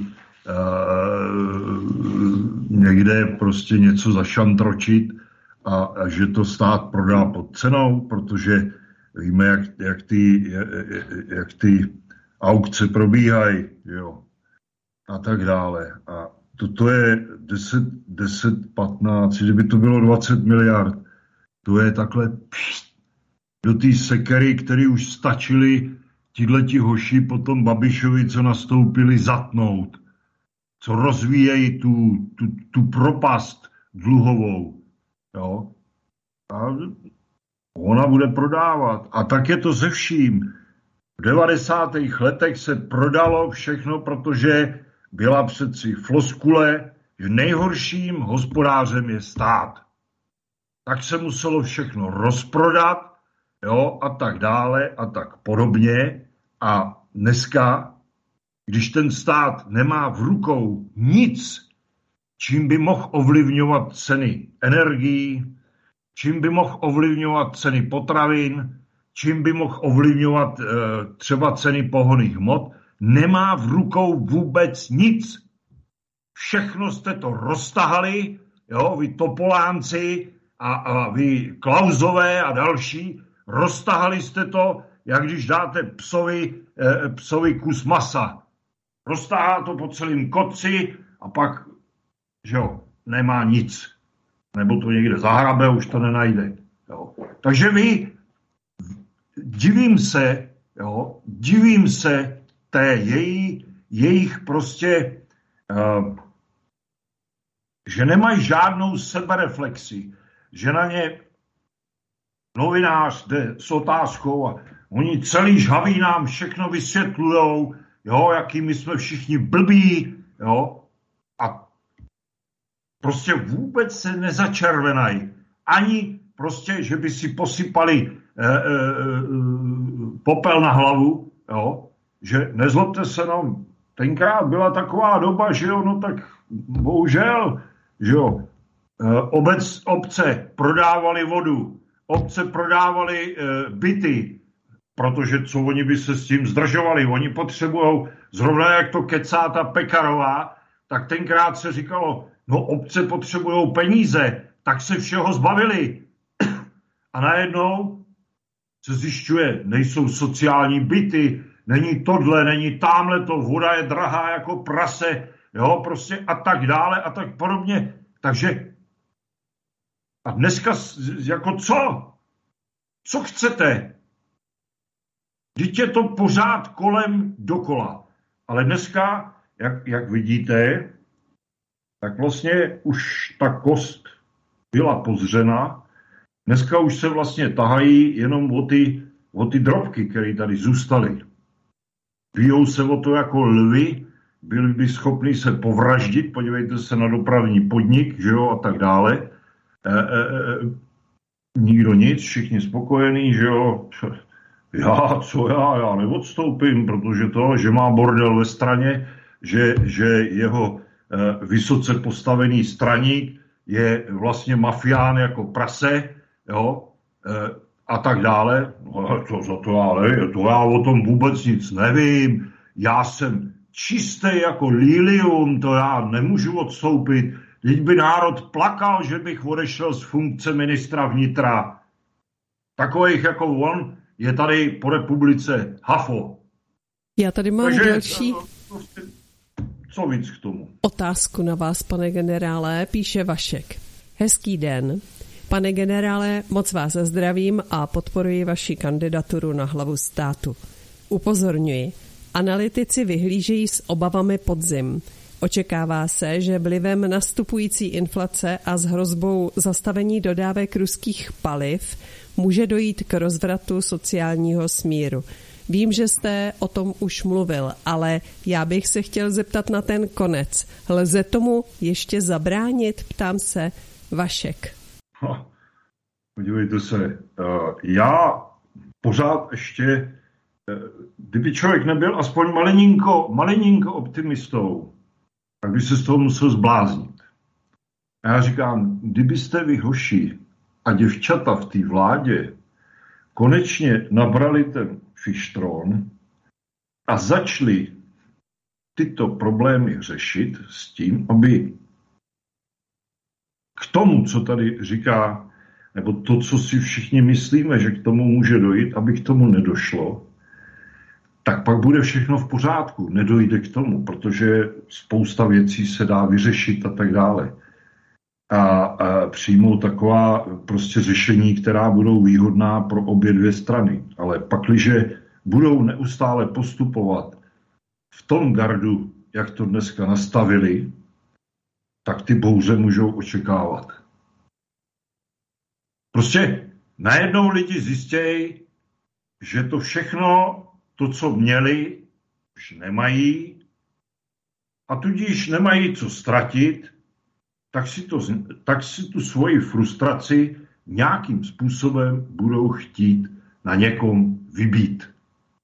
uh, někde prostě něco zašantročit a, a že to stát prodá pod cenou, protože víme, jak, jak, ty, jak ty aukce probíhají, jo, a tak dále. A toto je deset, deset, patnáct, kdyby to bylo dvacet miliard, to je takhle pšt, do té sekery, který už stačili tihleti hoši potom Babišovi, co nastoupili, zatnout, co rozvíjejí tu, tu, tu propast dluhovou. Jo? A ona bude prodávat. A tak je to se vším. V devadesátých letech se prodalo všechno, protože byla přeci floskule, že nejhorším hospodářem je stát. Tak se muselo všechno rozprodat, jo, a tak dále, a tak podobně. A dneska, když ten stát nemá v rukou nic, čím by mohl ovlivňovat ceny energií, čím by mohl ovlivňovat ceny potravin, čím by mohl ovlivňovat e, třeba ceny pohonných hmot, nemá v rukou vůbec nic. Všechno jste to roztahali, jo, vy Topolánci a, a vy Klausové a další, roztahali jste to, jak když dáte psovi, e, psovi kus masa. Roztahá to po celém kopci a pak, že jo, nemá nic. Nebo to někde zahrabe, už to nenajde. Jo. Takže vy, divím se, jo, divím se té její, jejich prostě, uh, že nemají žádnou sebereflexi, že na ně novinář jde s otázkou a oni celý žhaví nám všechno vysvětlujou, jo, jaký my jsme všichni blbí, jo, a prostě vůbec se nezačervenají. Ani prostě, že by si posypali eh, eh, popel na hlavu, jo, že nezlobte se, no, tenkrát byla taková doba, že jo, no tak bohužel, že jo, obec, obce prodávali vodu, obce prodávali e, byty, protože co oni by se s tím zdržovali, oni potřebujou, zrovna jak to kecá ta Pekarová, tak tenkrát se říkalo, no obce potřebujou peníze, tak se všeho zbavili. A najednou se zjišťuje, nejsou sociální byty, není tohle, není tamhle to, voda je drahá jako prase, jo, prostě a tak dále a tak podobně. Takže a dneska jako co? Co chcete? Vždyť je to pořád kolem dokola. Ale dneska, jak, jak vidíte, tak vlastně už ta kost byla pozřena. Dneska už se vlastně tahají jenom o ty o ty drobky, které tady zůstaly. Bijou se o to jako lvy, byli by schopni se povraždit, podívejte se na dopravní podnik, že jo, a tak dále. E, e, e, nikdo nic, všichni spokojení, že jo. Já, co já, já neodstoupím, protože to, že má bordel ve straně, že, že jeho e, vysoce postavený straník je vlastně mafián jako prase, jo, e, a tak dále. No, to, za to já nevím, to já o tom vůbec nic nevím. Já jsem čistý jako lilium, to já nemůžu odstoupit. Teď by národ plakal, že bych odešel z funkce ministra vnitra. Takových jako on je tady po republice hafo. Já tady mám Takže, další co víc k tomu? Otázku na vás, pane generále, píše Vašek. Hezký den. Pane generále, moc vás zdravím a podporuji vaši kandidaturu na hlavu státu. Upozorňuji, analytici vyhlížejí s obavami podzim. Očekává se, že vlivem nastupující inflace a s hrozbou zastavení dodávek ruských paliv může dojít k rozvratu sociálního smíru. Vím, že jste o tom už mluvil, ale já bych se chtěl zeptat na ten konec. Lze tomu ještě zabránit? Ptám se. Vašek. Ha, podívejte se, já pořád ještě, kdyby člověk nebyl aspoň malininko, malininko optimistou, tak by se z toho musel zbláznit. A já říkám, kdybyste vy hoši a děvčata v té vládě konečně nabrali ten fištron a začali tyto problémy řešit s tím, aby k tomu, co tady říká, nebo to, co si všichni myslíme, že k tomu může dojít, aby k tomu nedošlo, tak pak bude všechno v pořádku. Nedojde k tomu, protože spousta věcí se dá vyřešit a tak dále. A, a přijmou taková prostě řešení, která budou výhodná pro obě dvě strany. Ale pakliže budou neustále postupovat v tom gardu, jak to dneska nastavili, tak ty bouře můžou očekávat. Prostě najednou lidi zjistějí, že to všechno, to, co měli, už nemají a tudíž nemají co ztratit, tak si, to, tak si tu svoji frustraci nějakým způsobem budou chtít na někom vybít.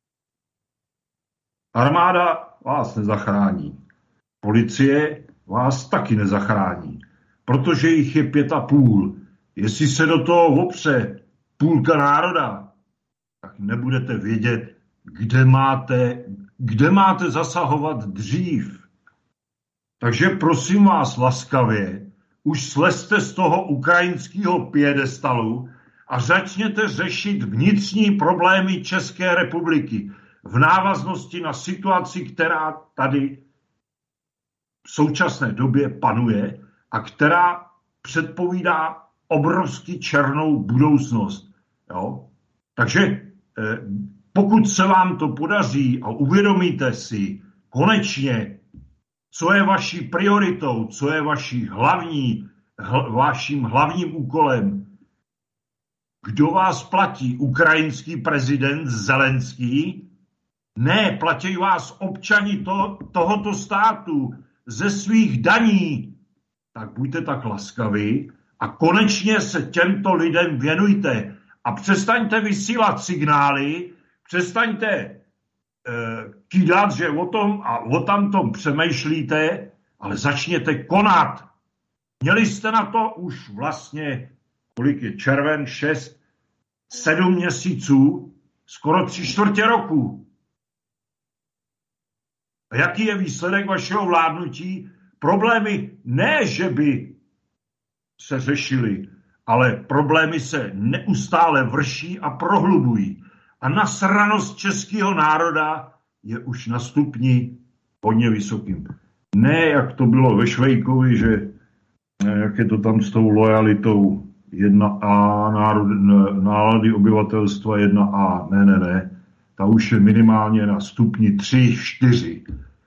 Armáda vás nezachrání. Policie vás taky nezachrání, protože jich je pět a půl. Jestli se do toho opře půlka národa, tak nebudete vědět, kde máte, kde máte zasahovat dřív. Takže prosím vás laskavě, už slezte z toho ukrajinského piedestalu a začněte řešit vnitřní problémy České republiky v návaznosti na situaci, která tady v současné době panuje a která předpovídá obrovský černou budoucnost. Jo? Takže eh, pokud se vám to podaří a uvědomíte si konečně, co je vaší prioritou, co je vaší hlavní, hl, vaším hlavním úkolem, kdo vás platí? Ukrajinský prezident Zelenský? Ne, platí vás občani to, tohoto státu ze svých daní. Tak buďte tak laskaví a konečně se těmto lidem věnujte a přestaňte vysílat signály, přestaňte eh, kýdat, že o tom a o tamtom přemýšlíte, ale začněte konat. Měli jste na to už vlastně, kolik je červen, šest, sedm měsíců, skoro tři čtvrtě roku. A jaký je výsledek vašeho vládnutí? Problémy ne, že by se řešily, ale problémy se neustále vrší a prohlubují. A nasranost českého národa je už na stupni hodně vysokým. Ne, jak to bylo ve Švejkovi, že jak je to tam s tou lojalitou jedna A, národ, nálady obyvatelstva jedna A. Ne, ne, ne. Ta už je minimálně na stupni tři, čtyři.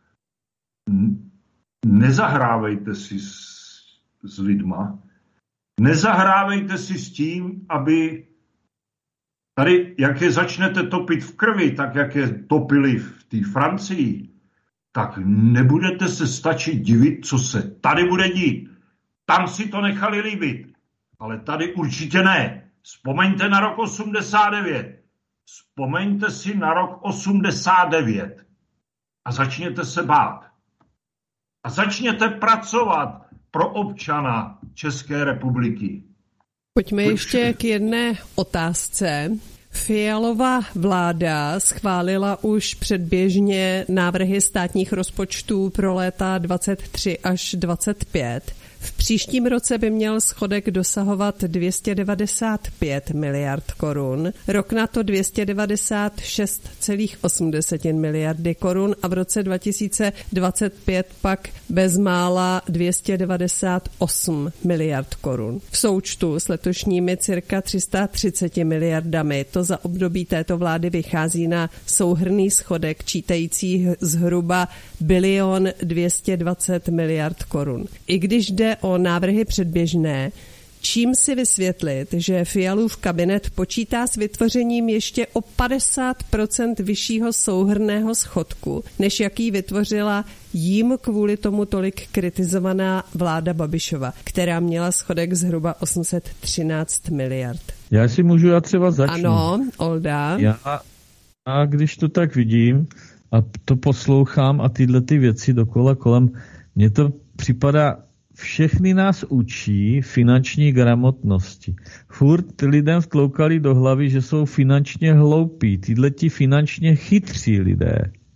Nezahrávejte si s, s lidma. Nezahrávejte si s tím, aby Tady, jak je začnete topit v krvi, tak jak je topili v té Francii, tak nebudete se stačit divit, co se tady bude dít. Tam si to nechali líbit, ale tady určitě ne. Vzpomeňte na rok osmdesát devět. Vzpomeňte si na rok osmdesát devět a začněte se bát. A začněte pracovat pro občana České republiky. Pojďme ještě k jedné otázce. Fialová vláda schválila už předběžně návrhy státních rozpočtů pro léta dvacet tři až dvacet pět. V příštím roce by měl schodek dosahovat dvě stě devadesát pět miliard korun, rok na to dvě stě devadesát šest celá osm miliardy korun a v roce dva tisíce dvacet pět pak bezmála dvě stě devadesát osm miliard korun. V součtu s letošními cirka tři sta třicet miliardami to za období této vlády vychází na souhrnný schodek čítající zhruba bilion dvě stě dvacet miliard korun. I když jde o návrhy předběžné, čím si vysvětlit, že Fialův kabinet počítá s vytvořením ještě o padesát procent vyššího souhrnného schodku, než jaký vytvořila jím kvůli tomu tolik kritizovaná vláda Babišova, která měla schodek zhruba osm set třináct miliard. Já si můžu já třeba začít. Ano, Olda. Já, a když to tak vidím a to poslouchám a tyhle ty věci dokola kolem, mně to připadá, všechny nás učí finanční gramotnosti. Furt lidem vtloukali do hlavy, že jsou finančně hloupí, tyhle ti finančně chytří lidé.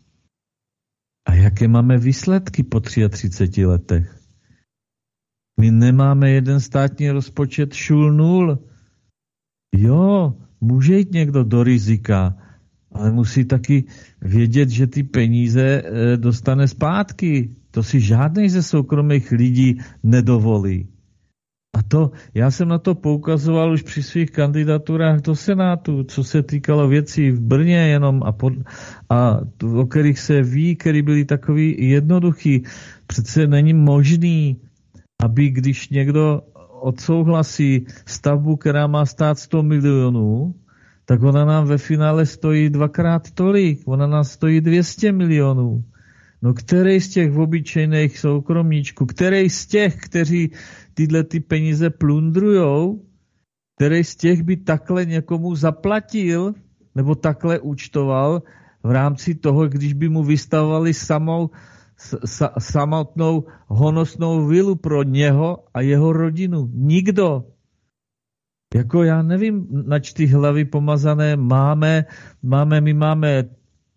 A jaké máme výsledky po třiatřiceti tři letech? My nemáme jeden státní rozpočet šul nul. Jo, může jít někdo do rizika, ale musí taky vědět, že ty peníze dostane zpátky. To si žádnej ze soukromých lidí nedovolí. A to, já jsem na to poukazoval už při svých kandidaturách do Senátu, co se týkalo věcí v Brně jenom a, pod, a o kterých se ví, který byli takový jednoduchý. Přece není možný, aby když někdo odsouhlasí stavbu, která má stát sto milionů, tak ona nám ve finále stojí dvakrát tolik. Ona nám stojí dvě stě milionů. No který z těch obyčejných soukromníčků, který z těch, kteří tyhle ty peníze plundrujou, který z těch by takhle někomu zaplatil nebo takhle účtoval v rámci toho, když by mu vystavovali samou, sa, samotnou honosnou vilu pro něho a jeho rodinu. Nikdo. Jako já nevím, nač ty hlavy pomazané máme, máme, my máme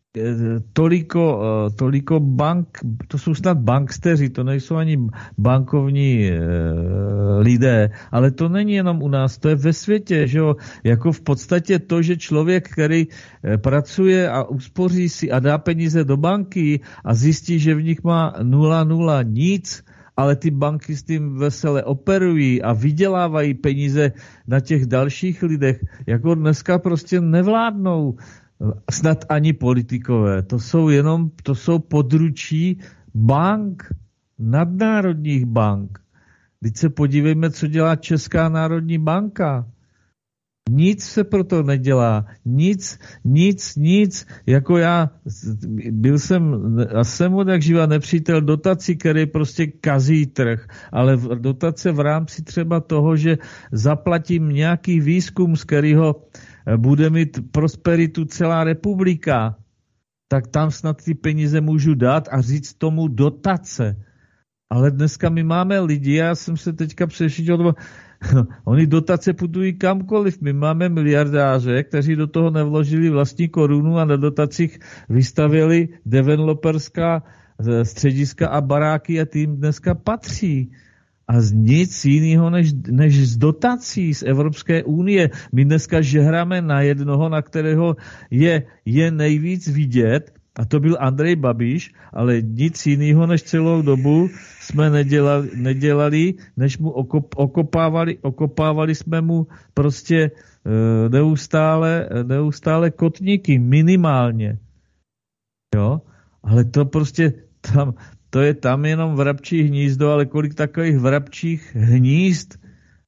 toliko, toliko bank, to jsou snad banksteři, to nejsou ani bankovní e, lidé, ale to není jenom u nás, to je ve světě, že jo, jako v podstatě to, že člověk, který pracuje a uspoří si a dá peníze do banky a zjistí, že v nich má nula nula nic, ale ty banky s tím vesele operují a vydělávají peníze na těch dalších lidech, jako dneska prostě nevládnou snad ani politikové. To jsou jenom, to jsou područí bank, nadnárodních bank. Teď se podívejme, co dělá Česká národní banka. Nic se proto nedělá. Nic, nic, nic. Jako já byl jsem, a jsem od jak živa nepřítel dotací, který prostě kazí trh, ale dotace v rámci třeba toho, že zaplatím nějaký výzkum, z kterého bude mít prosperitu celá republika, tak tam snad ty peníze můžu dát a říct tomu dotace. Ale dneska my máme lidi, já jsem se teďka přešel, oni dotace putují kamkoliv. My máme miliardáře, kteří do toho nevložili vlastní korunu a na dotacích vystavili developerská střediska a baráky a tým dneska patří. A z nic jiného než, než z dotací z Evropské unie. My dneska žehráme na jednoho, na kterého je, je nejvíc vidět, a to byl Andrej Babiš, ale nic jiného než celou dobu jsme nedělali, nedělali než mu okop, okopávali, okopávali jsme mu prostě e, neustále, neustále kotníky, minimálně. Jo? Ale to prostě tam... To je tam jenom vrabčí hnízdo, ale kolik takových vrabčích hnízd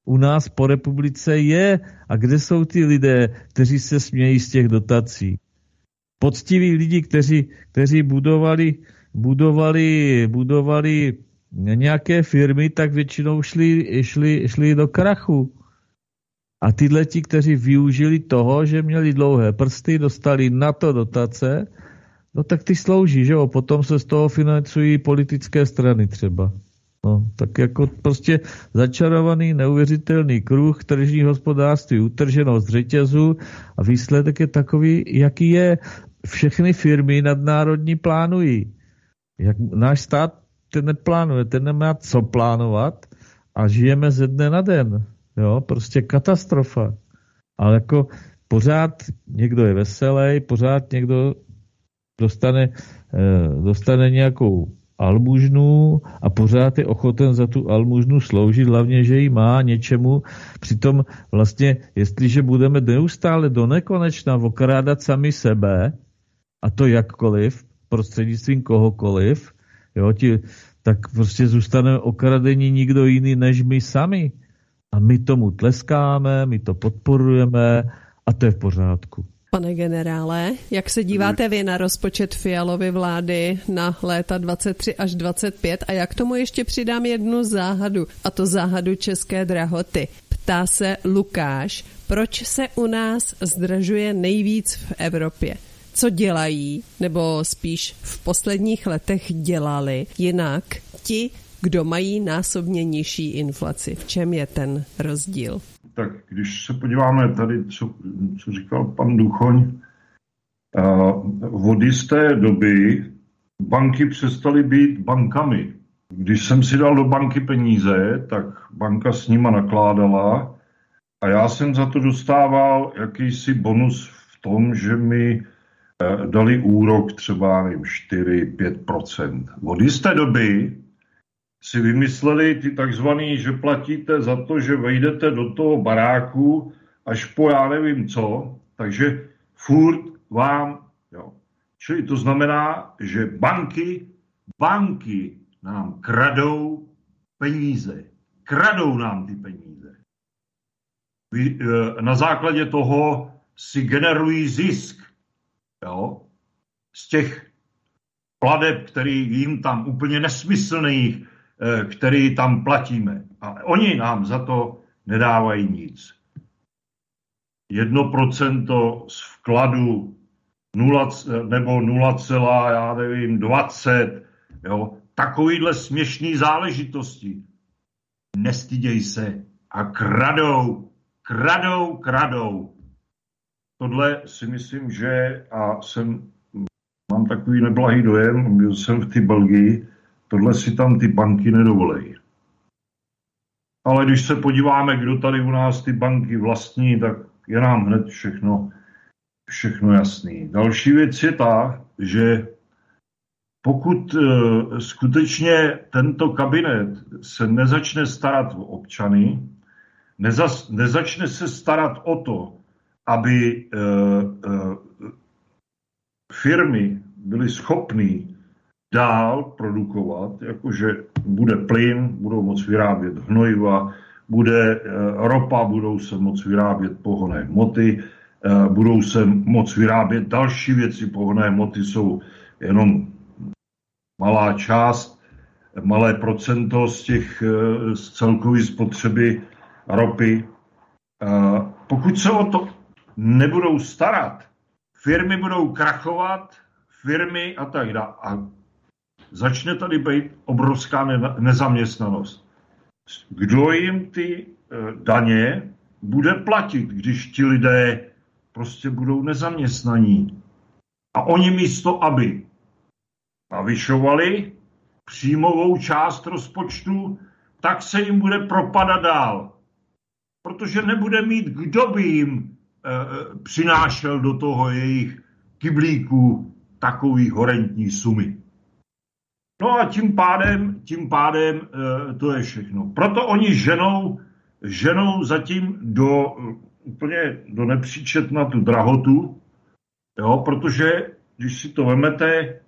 u nás po republice je. A kde jsou ty lidé, kteří se smějí z těch dotací? Poctiví lidi, kteří, kteří budovali, budovali, budovali nějaké firmy, tak většinou šli, šli, šli do krachu. A tyhle ti, kteří využili toho, že měli dlouhé prsty, dostali na to dotace, no tak ty slouží, že jo? Potom se z toho financují politické strany třeba. No, tak jako prostě začarovaný, neuvěřitelný kruh, tržní hospodářství, utrženo z řetězu a výsledek je takový, jaký je. Všechny firmy nadnárodní plánují. Jak náš stát ten neplánuje, ten nemá co plánovat a žijeme ze dne na den. Jo, prostě katastrofa. Ale jako pořád někdo je veselý, pořád někdo dostane, dostane nějakou almužnu a pořád je ochoten za tu almužnu sloužit, hlavně, že ji má něčemu. Přitom vlastně, jestliže budeme neustále do nekonečna okrádat sami sebe, a to jakkoliv, prostřednictvím kohokoliv, jo, ti, tak prostě zůstaneme okradení nikdo jiný než my sami. A my tomu tleskáme, my to podporujeme a to je v pořádku. Pane generále, jak se díváte vy na rozpočet Fialovy vlády na léta dvacet tři až dvacet pět a jak tomu ještě přidám jednu záhadu, a to záhadu České drahoty. Ptá se Lukáš, proč se u nás zdražuje nejvíc v Evropě? Co dělají, nebo spíš v posledních letech dělali jinak ti, kdo mají násobně nižší inflaci? V čem je ten rozdíl? Tak když se podíváme tady, co, co říkal pan Duchoň, od jisté doby banky přestaly být bankami. Když jsem si dal do banky peníze, tak banka s nima nakládala a já jsem za to dostával jakýsi bonus v tom, že mi dali úrok třeba nevím, čtyři až pět procent. Od jisté doby si vymysleli ty takzvaný, že platíte za to, že vejdete do toho baráku až po já nevím co, takže furt vám, jo. Čili to znamená, že banky, banky nám kradou peníze. Kradou nám ty peníze. Na základě toho si generují zisk, jo, z těch plateb, který jim tam úplně nesmyslných, který tam platíme. A oni nám za to nedávají nic. Jedno procento z vkladu nula, nebo nula, já nevím, dvacet, jo, takovýhle směšný záležitosti. Nestyděj se a kradou, kradou, kradou. Tohle si myslím, že a jsem, mám takový neblahý dojem, byl jsem v té Belgii, tohle si tam ty banky nedovolejí. Ale když se podíváme, kdo tady u nás ty banky vlastní, tak je nám hned všechno, všechno jasný. Další věc je ta, že pokud uh, skutečně tento kabinet se nezačne starat o občany, nezas, nezačne se starat o to, aby uh, uh, firmy byly schopné dál produkovat, jakože bude plyn, budou moct vyrábět hnojiva, bude ropa, budou se moct vyrábět pohonné hmoty, budou se moct vyrábět další věci. Pohonné hmoty jsou jenom malá část, malé procento z těch z celkové spotřeby ropy. Pokud se o to nebudou starat, firmy budou krachovat, firmy a tak dále. A začne tady být obrovská nezaměstnanost. Kdo jim ty daně bude platit, když ti lidé prostě budou nezaměstnaní? A oni místo, aby navyšovali příjmovou část rozpočtu, tak se jim bude propadat dál. Protože nebude mít, kdo by jim e, přinášel do toho jejich kyblíku takový horentní sumy. No a tím pádem, tím pádem e, to je všechno. Proto oni ženou, ženou zatím do úplně do nepříčetna tu drahotu, jo, protože když si to vemete,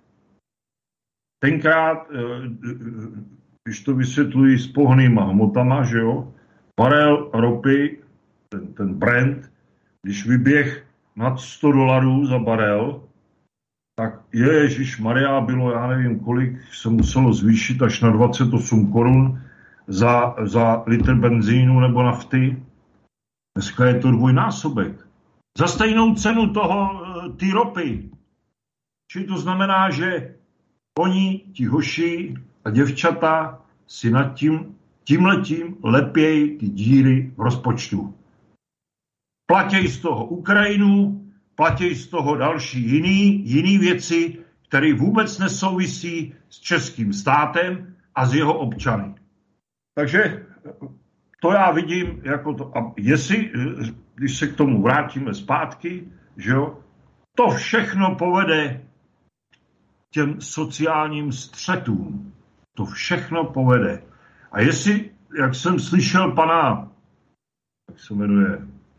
tenkrát, e, když to vysvětlují s pohonnýma hmotama, že jo, barel ropy, ten, ten Brent, když vyběh nad sto dolarů za barel, tak ježišmarja, bylo, já nevím kolik, se muselo zvýšit až na dvacet osm korun za, za litr benzínu nebo nafty. Dneska je to dvojnásobek. Za stejnou cenu toho, ty ropy. Čili to znamená, že oni, ti hoši a děvčata si nad tím, tímhletím lepějí ty díry v rozpočtu. Platějí z toho Ukrajinu, platějí z toho další jiný, jiný věci, které vůbec nesouvisí s českým státem a s jeho občany. Takže to já vidím jako to. A jestli, když se k tomu vrátíme zpátky, že jo, to všechno povede těm sociálním střetům. To všechno povede. A jestli, jak jsem slyšel pana, jak se jmenuje,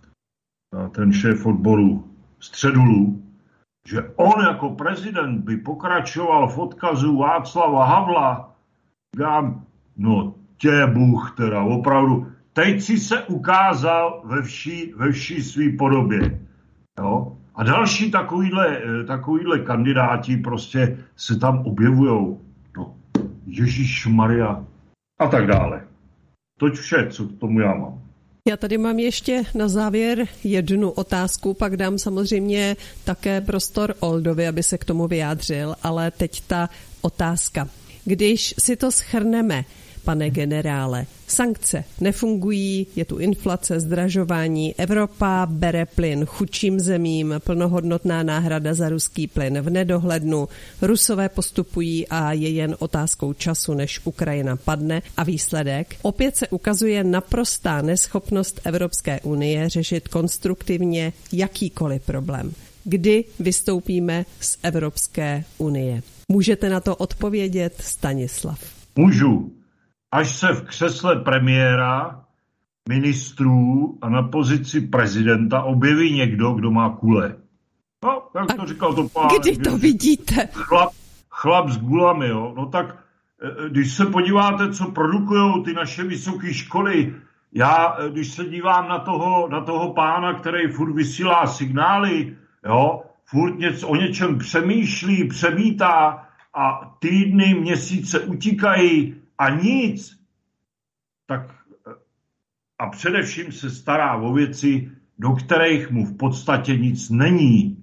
ten šéf odboru Středulů, že on jako prezident by pokračoval v odkazu Václava Havla, říkám, no tě Bůh teda, opravdu, teď si se ukázal ve vší, ve vší svý podobě. Jo? A další takovýhle, takovýhle kandidáti prostě se tam objevujou. No, Ježíšmarja a tak dále. Toť vše, co k tomu já mám. Já tady mám ještě na závěr jednu otázku, pak dám samozřejmě také prostor Oldovi, aby se k tomu vyjádřil, ale teď ta otázka. Když si to shrneme, pane generále, sankce nefungují, je tu inflace, zdražování, Evropa bere plyn chudším zemím, plnohodnotná náhrada za ruský plyn v nedohlednu, Rusové postupují a je jen otázkou času, než Ukrajina padne a výsledek. Opět se ukazuje naprostá neschopnost Evropské unie řešit konstruktivně jakýkoliv problém. Kdy vystoupíme z Evropské unie? Můžete na to odpovědět, Stanislav? Můžu. Až se v křesle premiéra, ministrů a na pozici prezidenta objeví někdo, kdo má kule. No, jak a to říkal to pán. Kdy to vidíte? Chlap, chlap s gulami, jo. No tak, když se podíváte, co produkujou ty naše vysoké školy, já, když se dívám na toho, na toho pána, který furt vysílá signály, jo, furt něco, o něčem přemýšlí, přemítá a týdny, měsíce utíkají, a nic, tak a především se stará o věci, do kterých mu v podstatě nic není.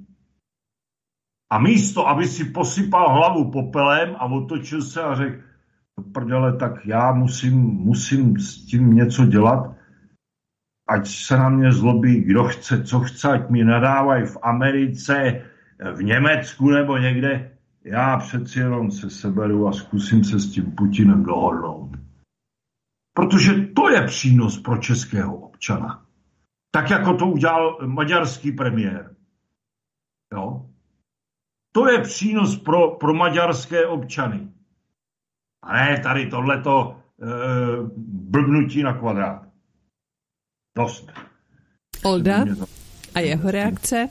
A místo, aby si posypal hlavu popelem a otočil se a řekl, prdele, tak já musím, musím s tím něco dělat, ať se na mě zlobí, kdo chce, co chce, ať mi nadávají v Americe, v Německu nebo někde, já přeci jenom se seberu a zkusím se s tím Putinem dohodnout. Protože to je přínos pro českého občana. Tak jako to udělal maďarský premiér. Jo? To je přínos pro, pro maďarské občany. A ne tady tohleto e, blbnutí na kvadrát. Dost. Olda a jeho reakce?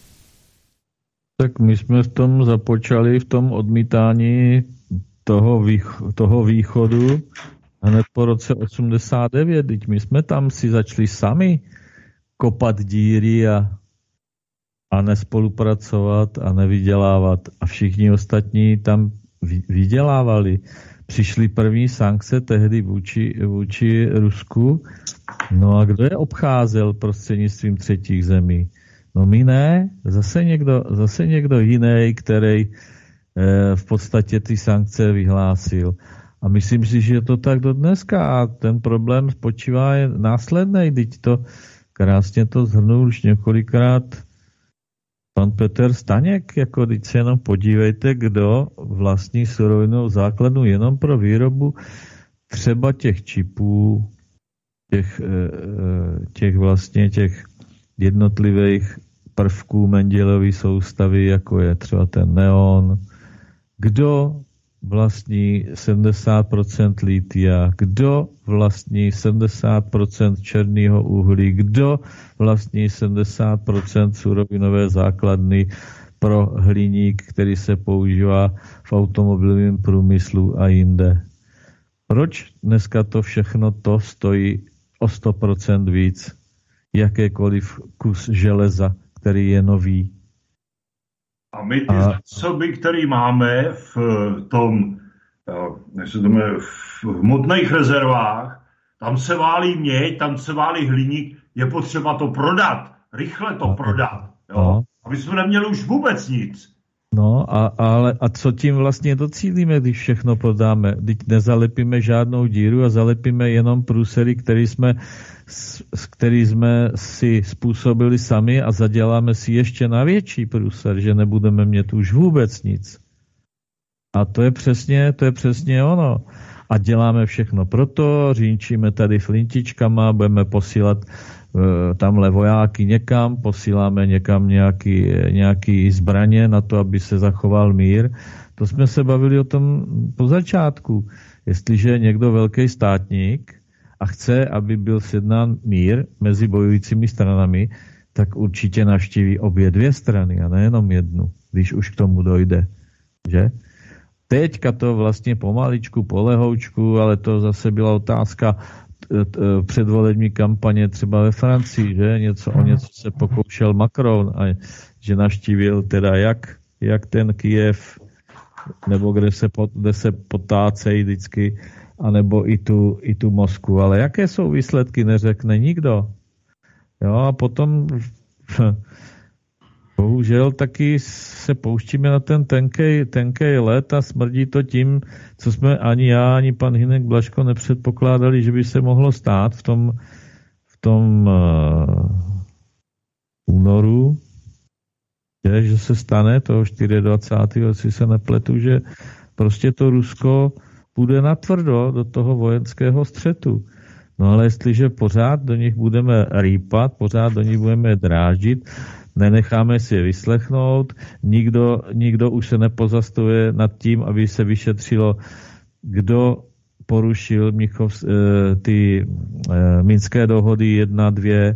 Tak my jsme v tom započali, v tom odmítání toho, vých, toho východu hned po roce osmdesát devět. Teď my jsme tam si začali sami kopat díry a, a nespolupracovat a nevydělávat. A všichni ostatní tam vydělávali. Přišly první sankce tehdy vůči, vůči Rusku. No a kdo je obcházel prostřednictvím třetích zemí? No my ne, zase někdo, zase někdo jiný, který e, v podstatě ty sankce vyhlásil. A myslím si, že je to tak do dneska a ten problém spočívá je následnej, teď to krásně to zhrnul už několikrát pan Petr Staněk, jako teď se jenom podívejte, kdo vlastní surovinou základnu jenom pro výrobu třeba těch čipů, těch, těch vlastně těch jednotlivých prvků Mendelevy soustavy, jako je třeba ten neon, kdo vlastní sedmdesát procent litia, kdo vlastní sedmdesát procent černého uhlí, kdo vlastní sedmdesát procent surovinové základny pro hliník, který se používá v automobilovém průmyslu a jinde. Proč dneska to všechno to stojí o sto procent víc jakékoliv kus železa, který je nový. A my ty zásoby, které máme v tom, jak se to jmenuje, v hmotných rezervách, tam se válí měď, tam se válí hliník, je potřeba to prodat, rychle to prodat, jo? No. A my jsme neměli už vůbec nic. No, a, ale, a co tím vlastně docílíme, když všechno prodáme? Když nezalepíme žádnou díru a zalepíme jenom průsery, který jsme, který jsme si způsobili sami a zaděláme si ještě na větší průser, že nebudeme mít už vůbec nic. A to je přesně, to je přesně ono. A děláme všechno proto, řínčíme tady flintičkama, budeme posílat tamhle vojáky někam, posíláme někam nějaký, nějaký zbraně na to, aby se zachoval mír. To jsme se bavili o tom po začátku. Jestliže je někdo velký státník a chce, aby byl sjednán mír mezi bojujícími stranami, tak určitě navštíví obě dvě strany a nejenom jednu, když už k tomu dojde. Že? Teďka to vlastně pomaličku, polehoučku, ale to zase byla otázka předvolební kampaně třeba ve Francii, že něco, o něco se pokoušel Macron a že navštívil teda jak, jak ten Kyjev, nebo kde se, kde se potácejí vždycky, anebo i tu, i tu Moskvu. Ale jaké jsou výsledky, neřekne nikdo. Jo, a potom bohužel taky se pouštíme na ten tenkej, tenkej let a smrdí to tím, co jsme ani já, ani pan Hynek Blažko nepředpokládali, že by se mohlo stát v tom, v tom uh, únoru, že, že se stane toho dvacátého čtvrtého jestli se nepletu, že prostě to Rusko půjde natvrdo do toho vojenského střetu. No ale jestliže pořád do nich budeme rýpat, pořád do nich budeme dráždit, nenecháme si je vyslechnout, nikdo, nikdo už se nepozastavuje nad tím, aby se vyšetřilo, kdo porušil Mnichov, ty minské dohody jedna, dvě,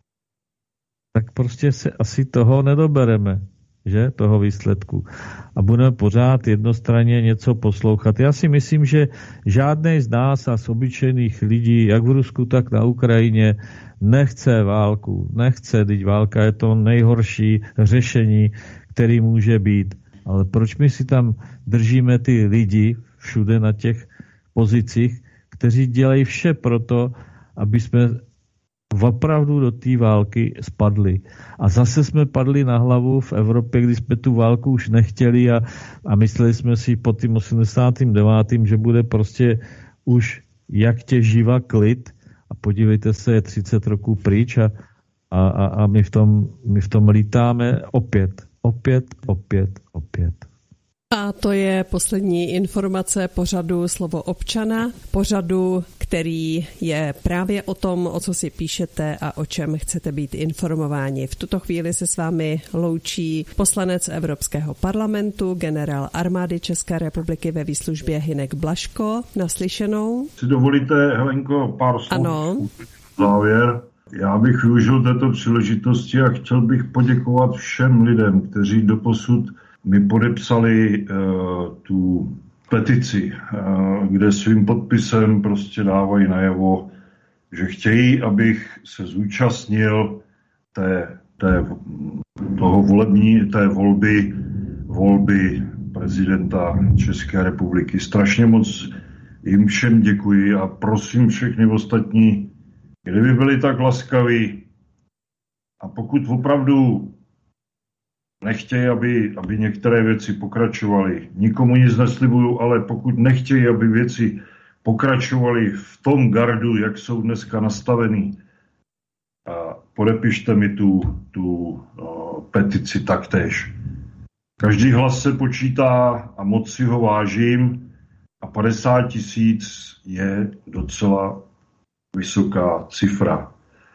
tak prostě se asi toho nedobereme, že, toho výsledku. A budeme pořád jednostranně něco poslouchat. Já si myslím, že žádnej z nás a z obyčejných lidí, jak v Rusku, tak na Ukrajině, nechce válku. Nechce, teď válka je to nejhorší řešení, který může být. Ale proč my si tam držíme ty lidi všude na těch pozicích, kteří dělají vše proto, aby jsme opravdu do té války spadli. A zase jsme padli na hlavu v Evropě, kdy jsme tu válku už nechtěli a, a mysleli jsme si po tím osmdesátém devátém že bude prostě už jak těživa klid. A podívejte se, je třicet roků pryč a, a, a my, v tom, my v tom lítáme opět, opět, opět, opět. A to je poslední informace pořadu Slovo občana, pořadu, který je právě o tom, o co si píšete a o čem chcete být informováni. V tuto chvíli se s vámi loučí poslanec Evropského parlamentu, generál armády České republiky ve výslužbě Hynek Blažko. Naslyšenou. Si dovolíte, Helenko, pár slov? Ano. Závěr. Já bych využil této příležitosti a chtěl bych poděkovat všem lidem, kteří doposud mi podepsali uh, tu petici, uh, kde svým podpisem prostě dávají najevo, že chtějí, abych se zúčastnil té, té, toho volební, té volby, volby prezidenta České republiky. Strašně moc jim všem děkuji a prosím všechny ostatní, kdyby byli tak laskaví a pokud opravdu nechtějí, aby, aby některé věci pokračovaly. Nikomu nic neslibuju, ale pokud nechtějí, aby věci pokračovaly v tom gardu, jak jsou dneska nastavený, a podepište mi tu, tu o, petici taktéž. Každý hlas se počítá a moc si ho vážím a padesát tisíc je docela vysoká cifra.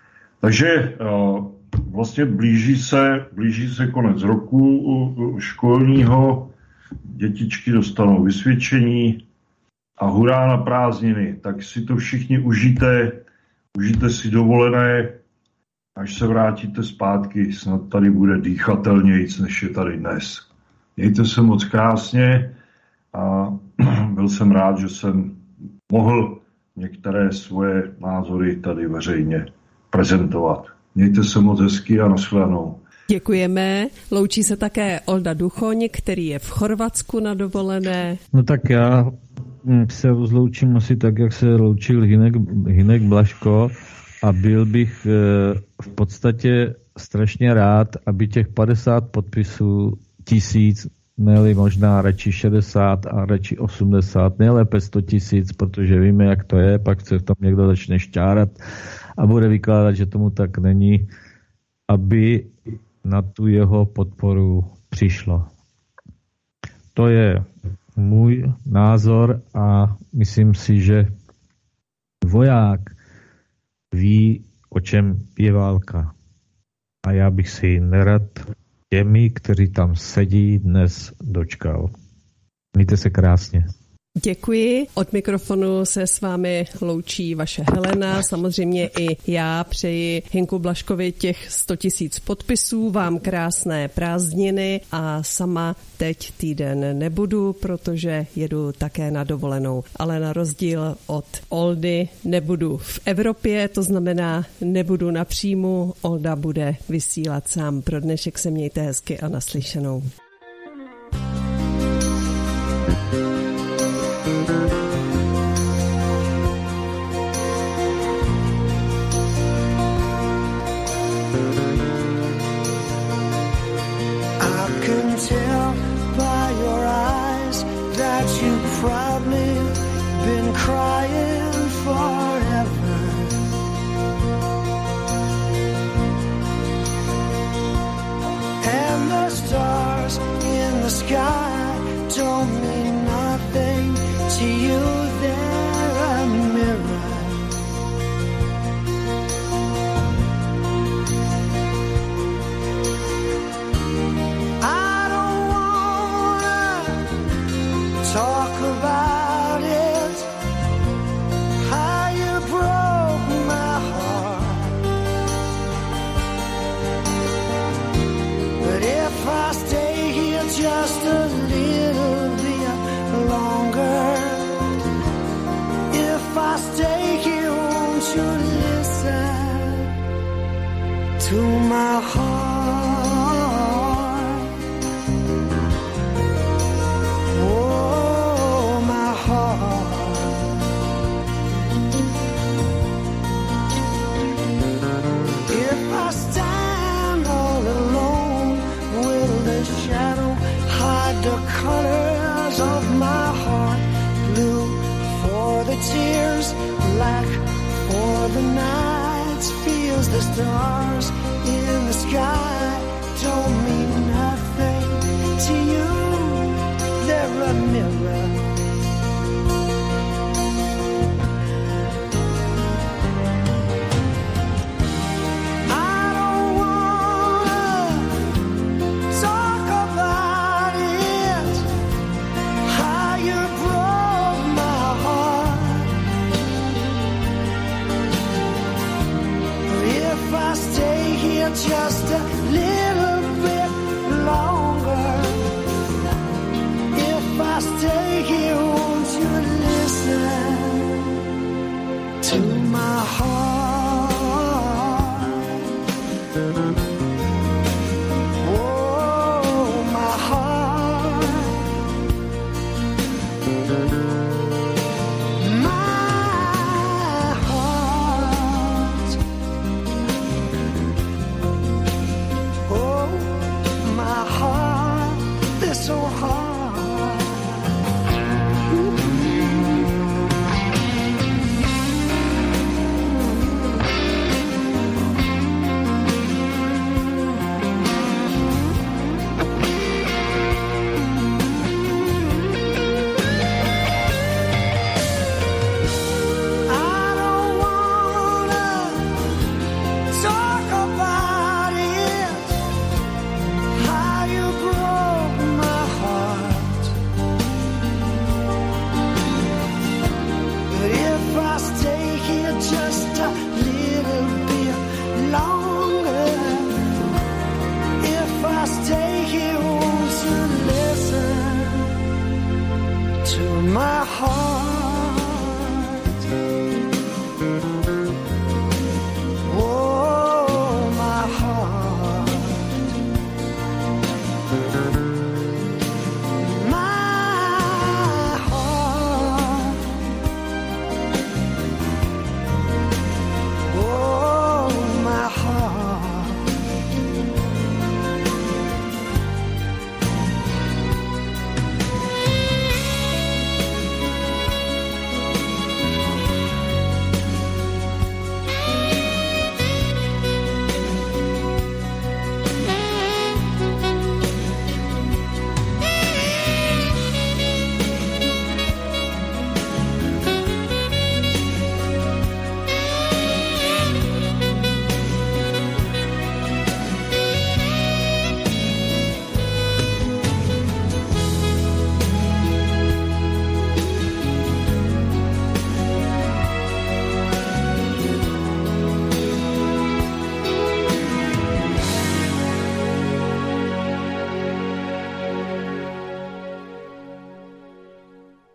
Takže o, vlastně blíží se, blíží se konec roku školního, dětičky dostanou vysvědčení a hurá na prázdniny. Tak si to všichni užijte, užijte si dovolené, až se vrátíte zpátky, snad tady bude dýchatelnějc, než je tady dnes. Mějte se moc krásně a byl jsem rád, že jsem mohl některé svoje názory tady veřejně prezentovat. Mějte se moc hezky a nashledanou. Děkujeme. Loučí se také Olda Duchoň, který je v Chorvatsku na dovolené. No tak já se rozloučím asi tak, jak se loučil Hinek, Hinek Blažko a byl bych v podstatě strašně rád, aby těch padesát podpisů tisíc, ne možná radši šedesát a radši osmdesát, nejlépe sto tisíc, protože víme, jak to je, pak se v tom někdo začne šťárat a bude vykládat, že tomu tak není, aby na tu jeho podporu přišlo. To je můj názor a myslím si, že voják ví, o čem je válka. A já bych si nerad těmi, kteří tam sedí, dnes dočkal. Mějte se krásně. Děkuji. Od mikrofonu se s vámi loučí vaše Helena. Samozřejmě i já přeji Hinku Blažkovi těch sto tisíc podpisů, vám krásné prázdniny a sama teď týden nebudu, protože jedu také na dovolenou. Ale na rozdíl od Oldy nebudu v Evropě, to znamená nebudu na příjmu. Olda bude vysílat sám. Pro dnešek se mějte hezky a naslyšenou. Tell by your eyes that you've probably been crying forever. And the stars in the sky don't mean nothing to you, they're a mirror. Talk about it, how you broke my heart. But if I stay here just a little bit longer, if I stay here, won't you listen to my heart? The colors of my heart, blue for the tears, black for the nights, feels the stars in the sky don't mean nothing to you, they're a mirror. Just a little bit longer. If I stay here, won't you listen to my heart? Oh, my heart. My heart. Oh, my heart, they're so hard. I don't wanna talk about it, how you broke my heart. But if I stay here just a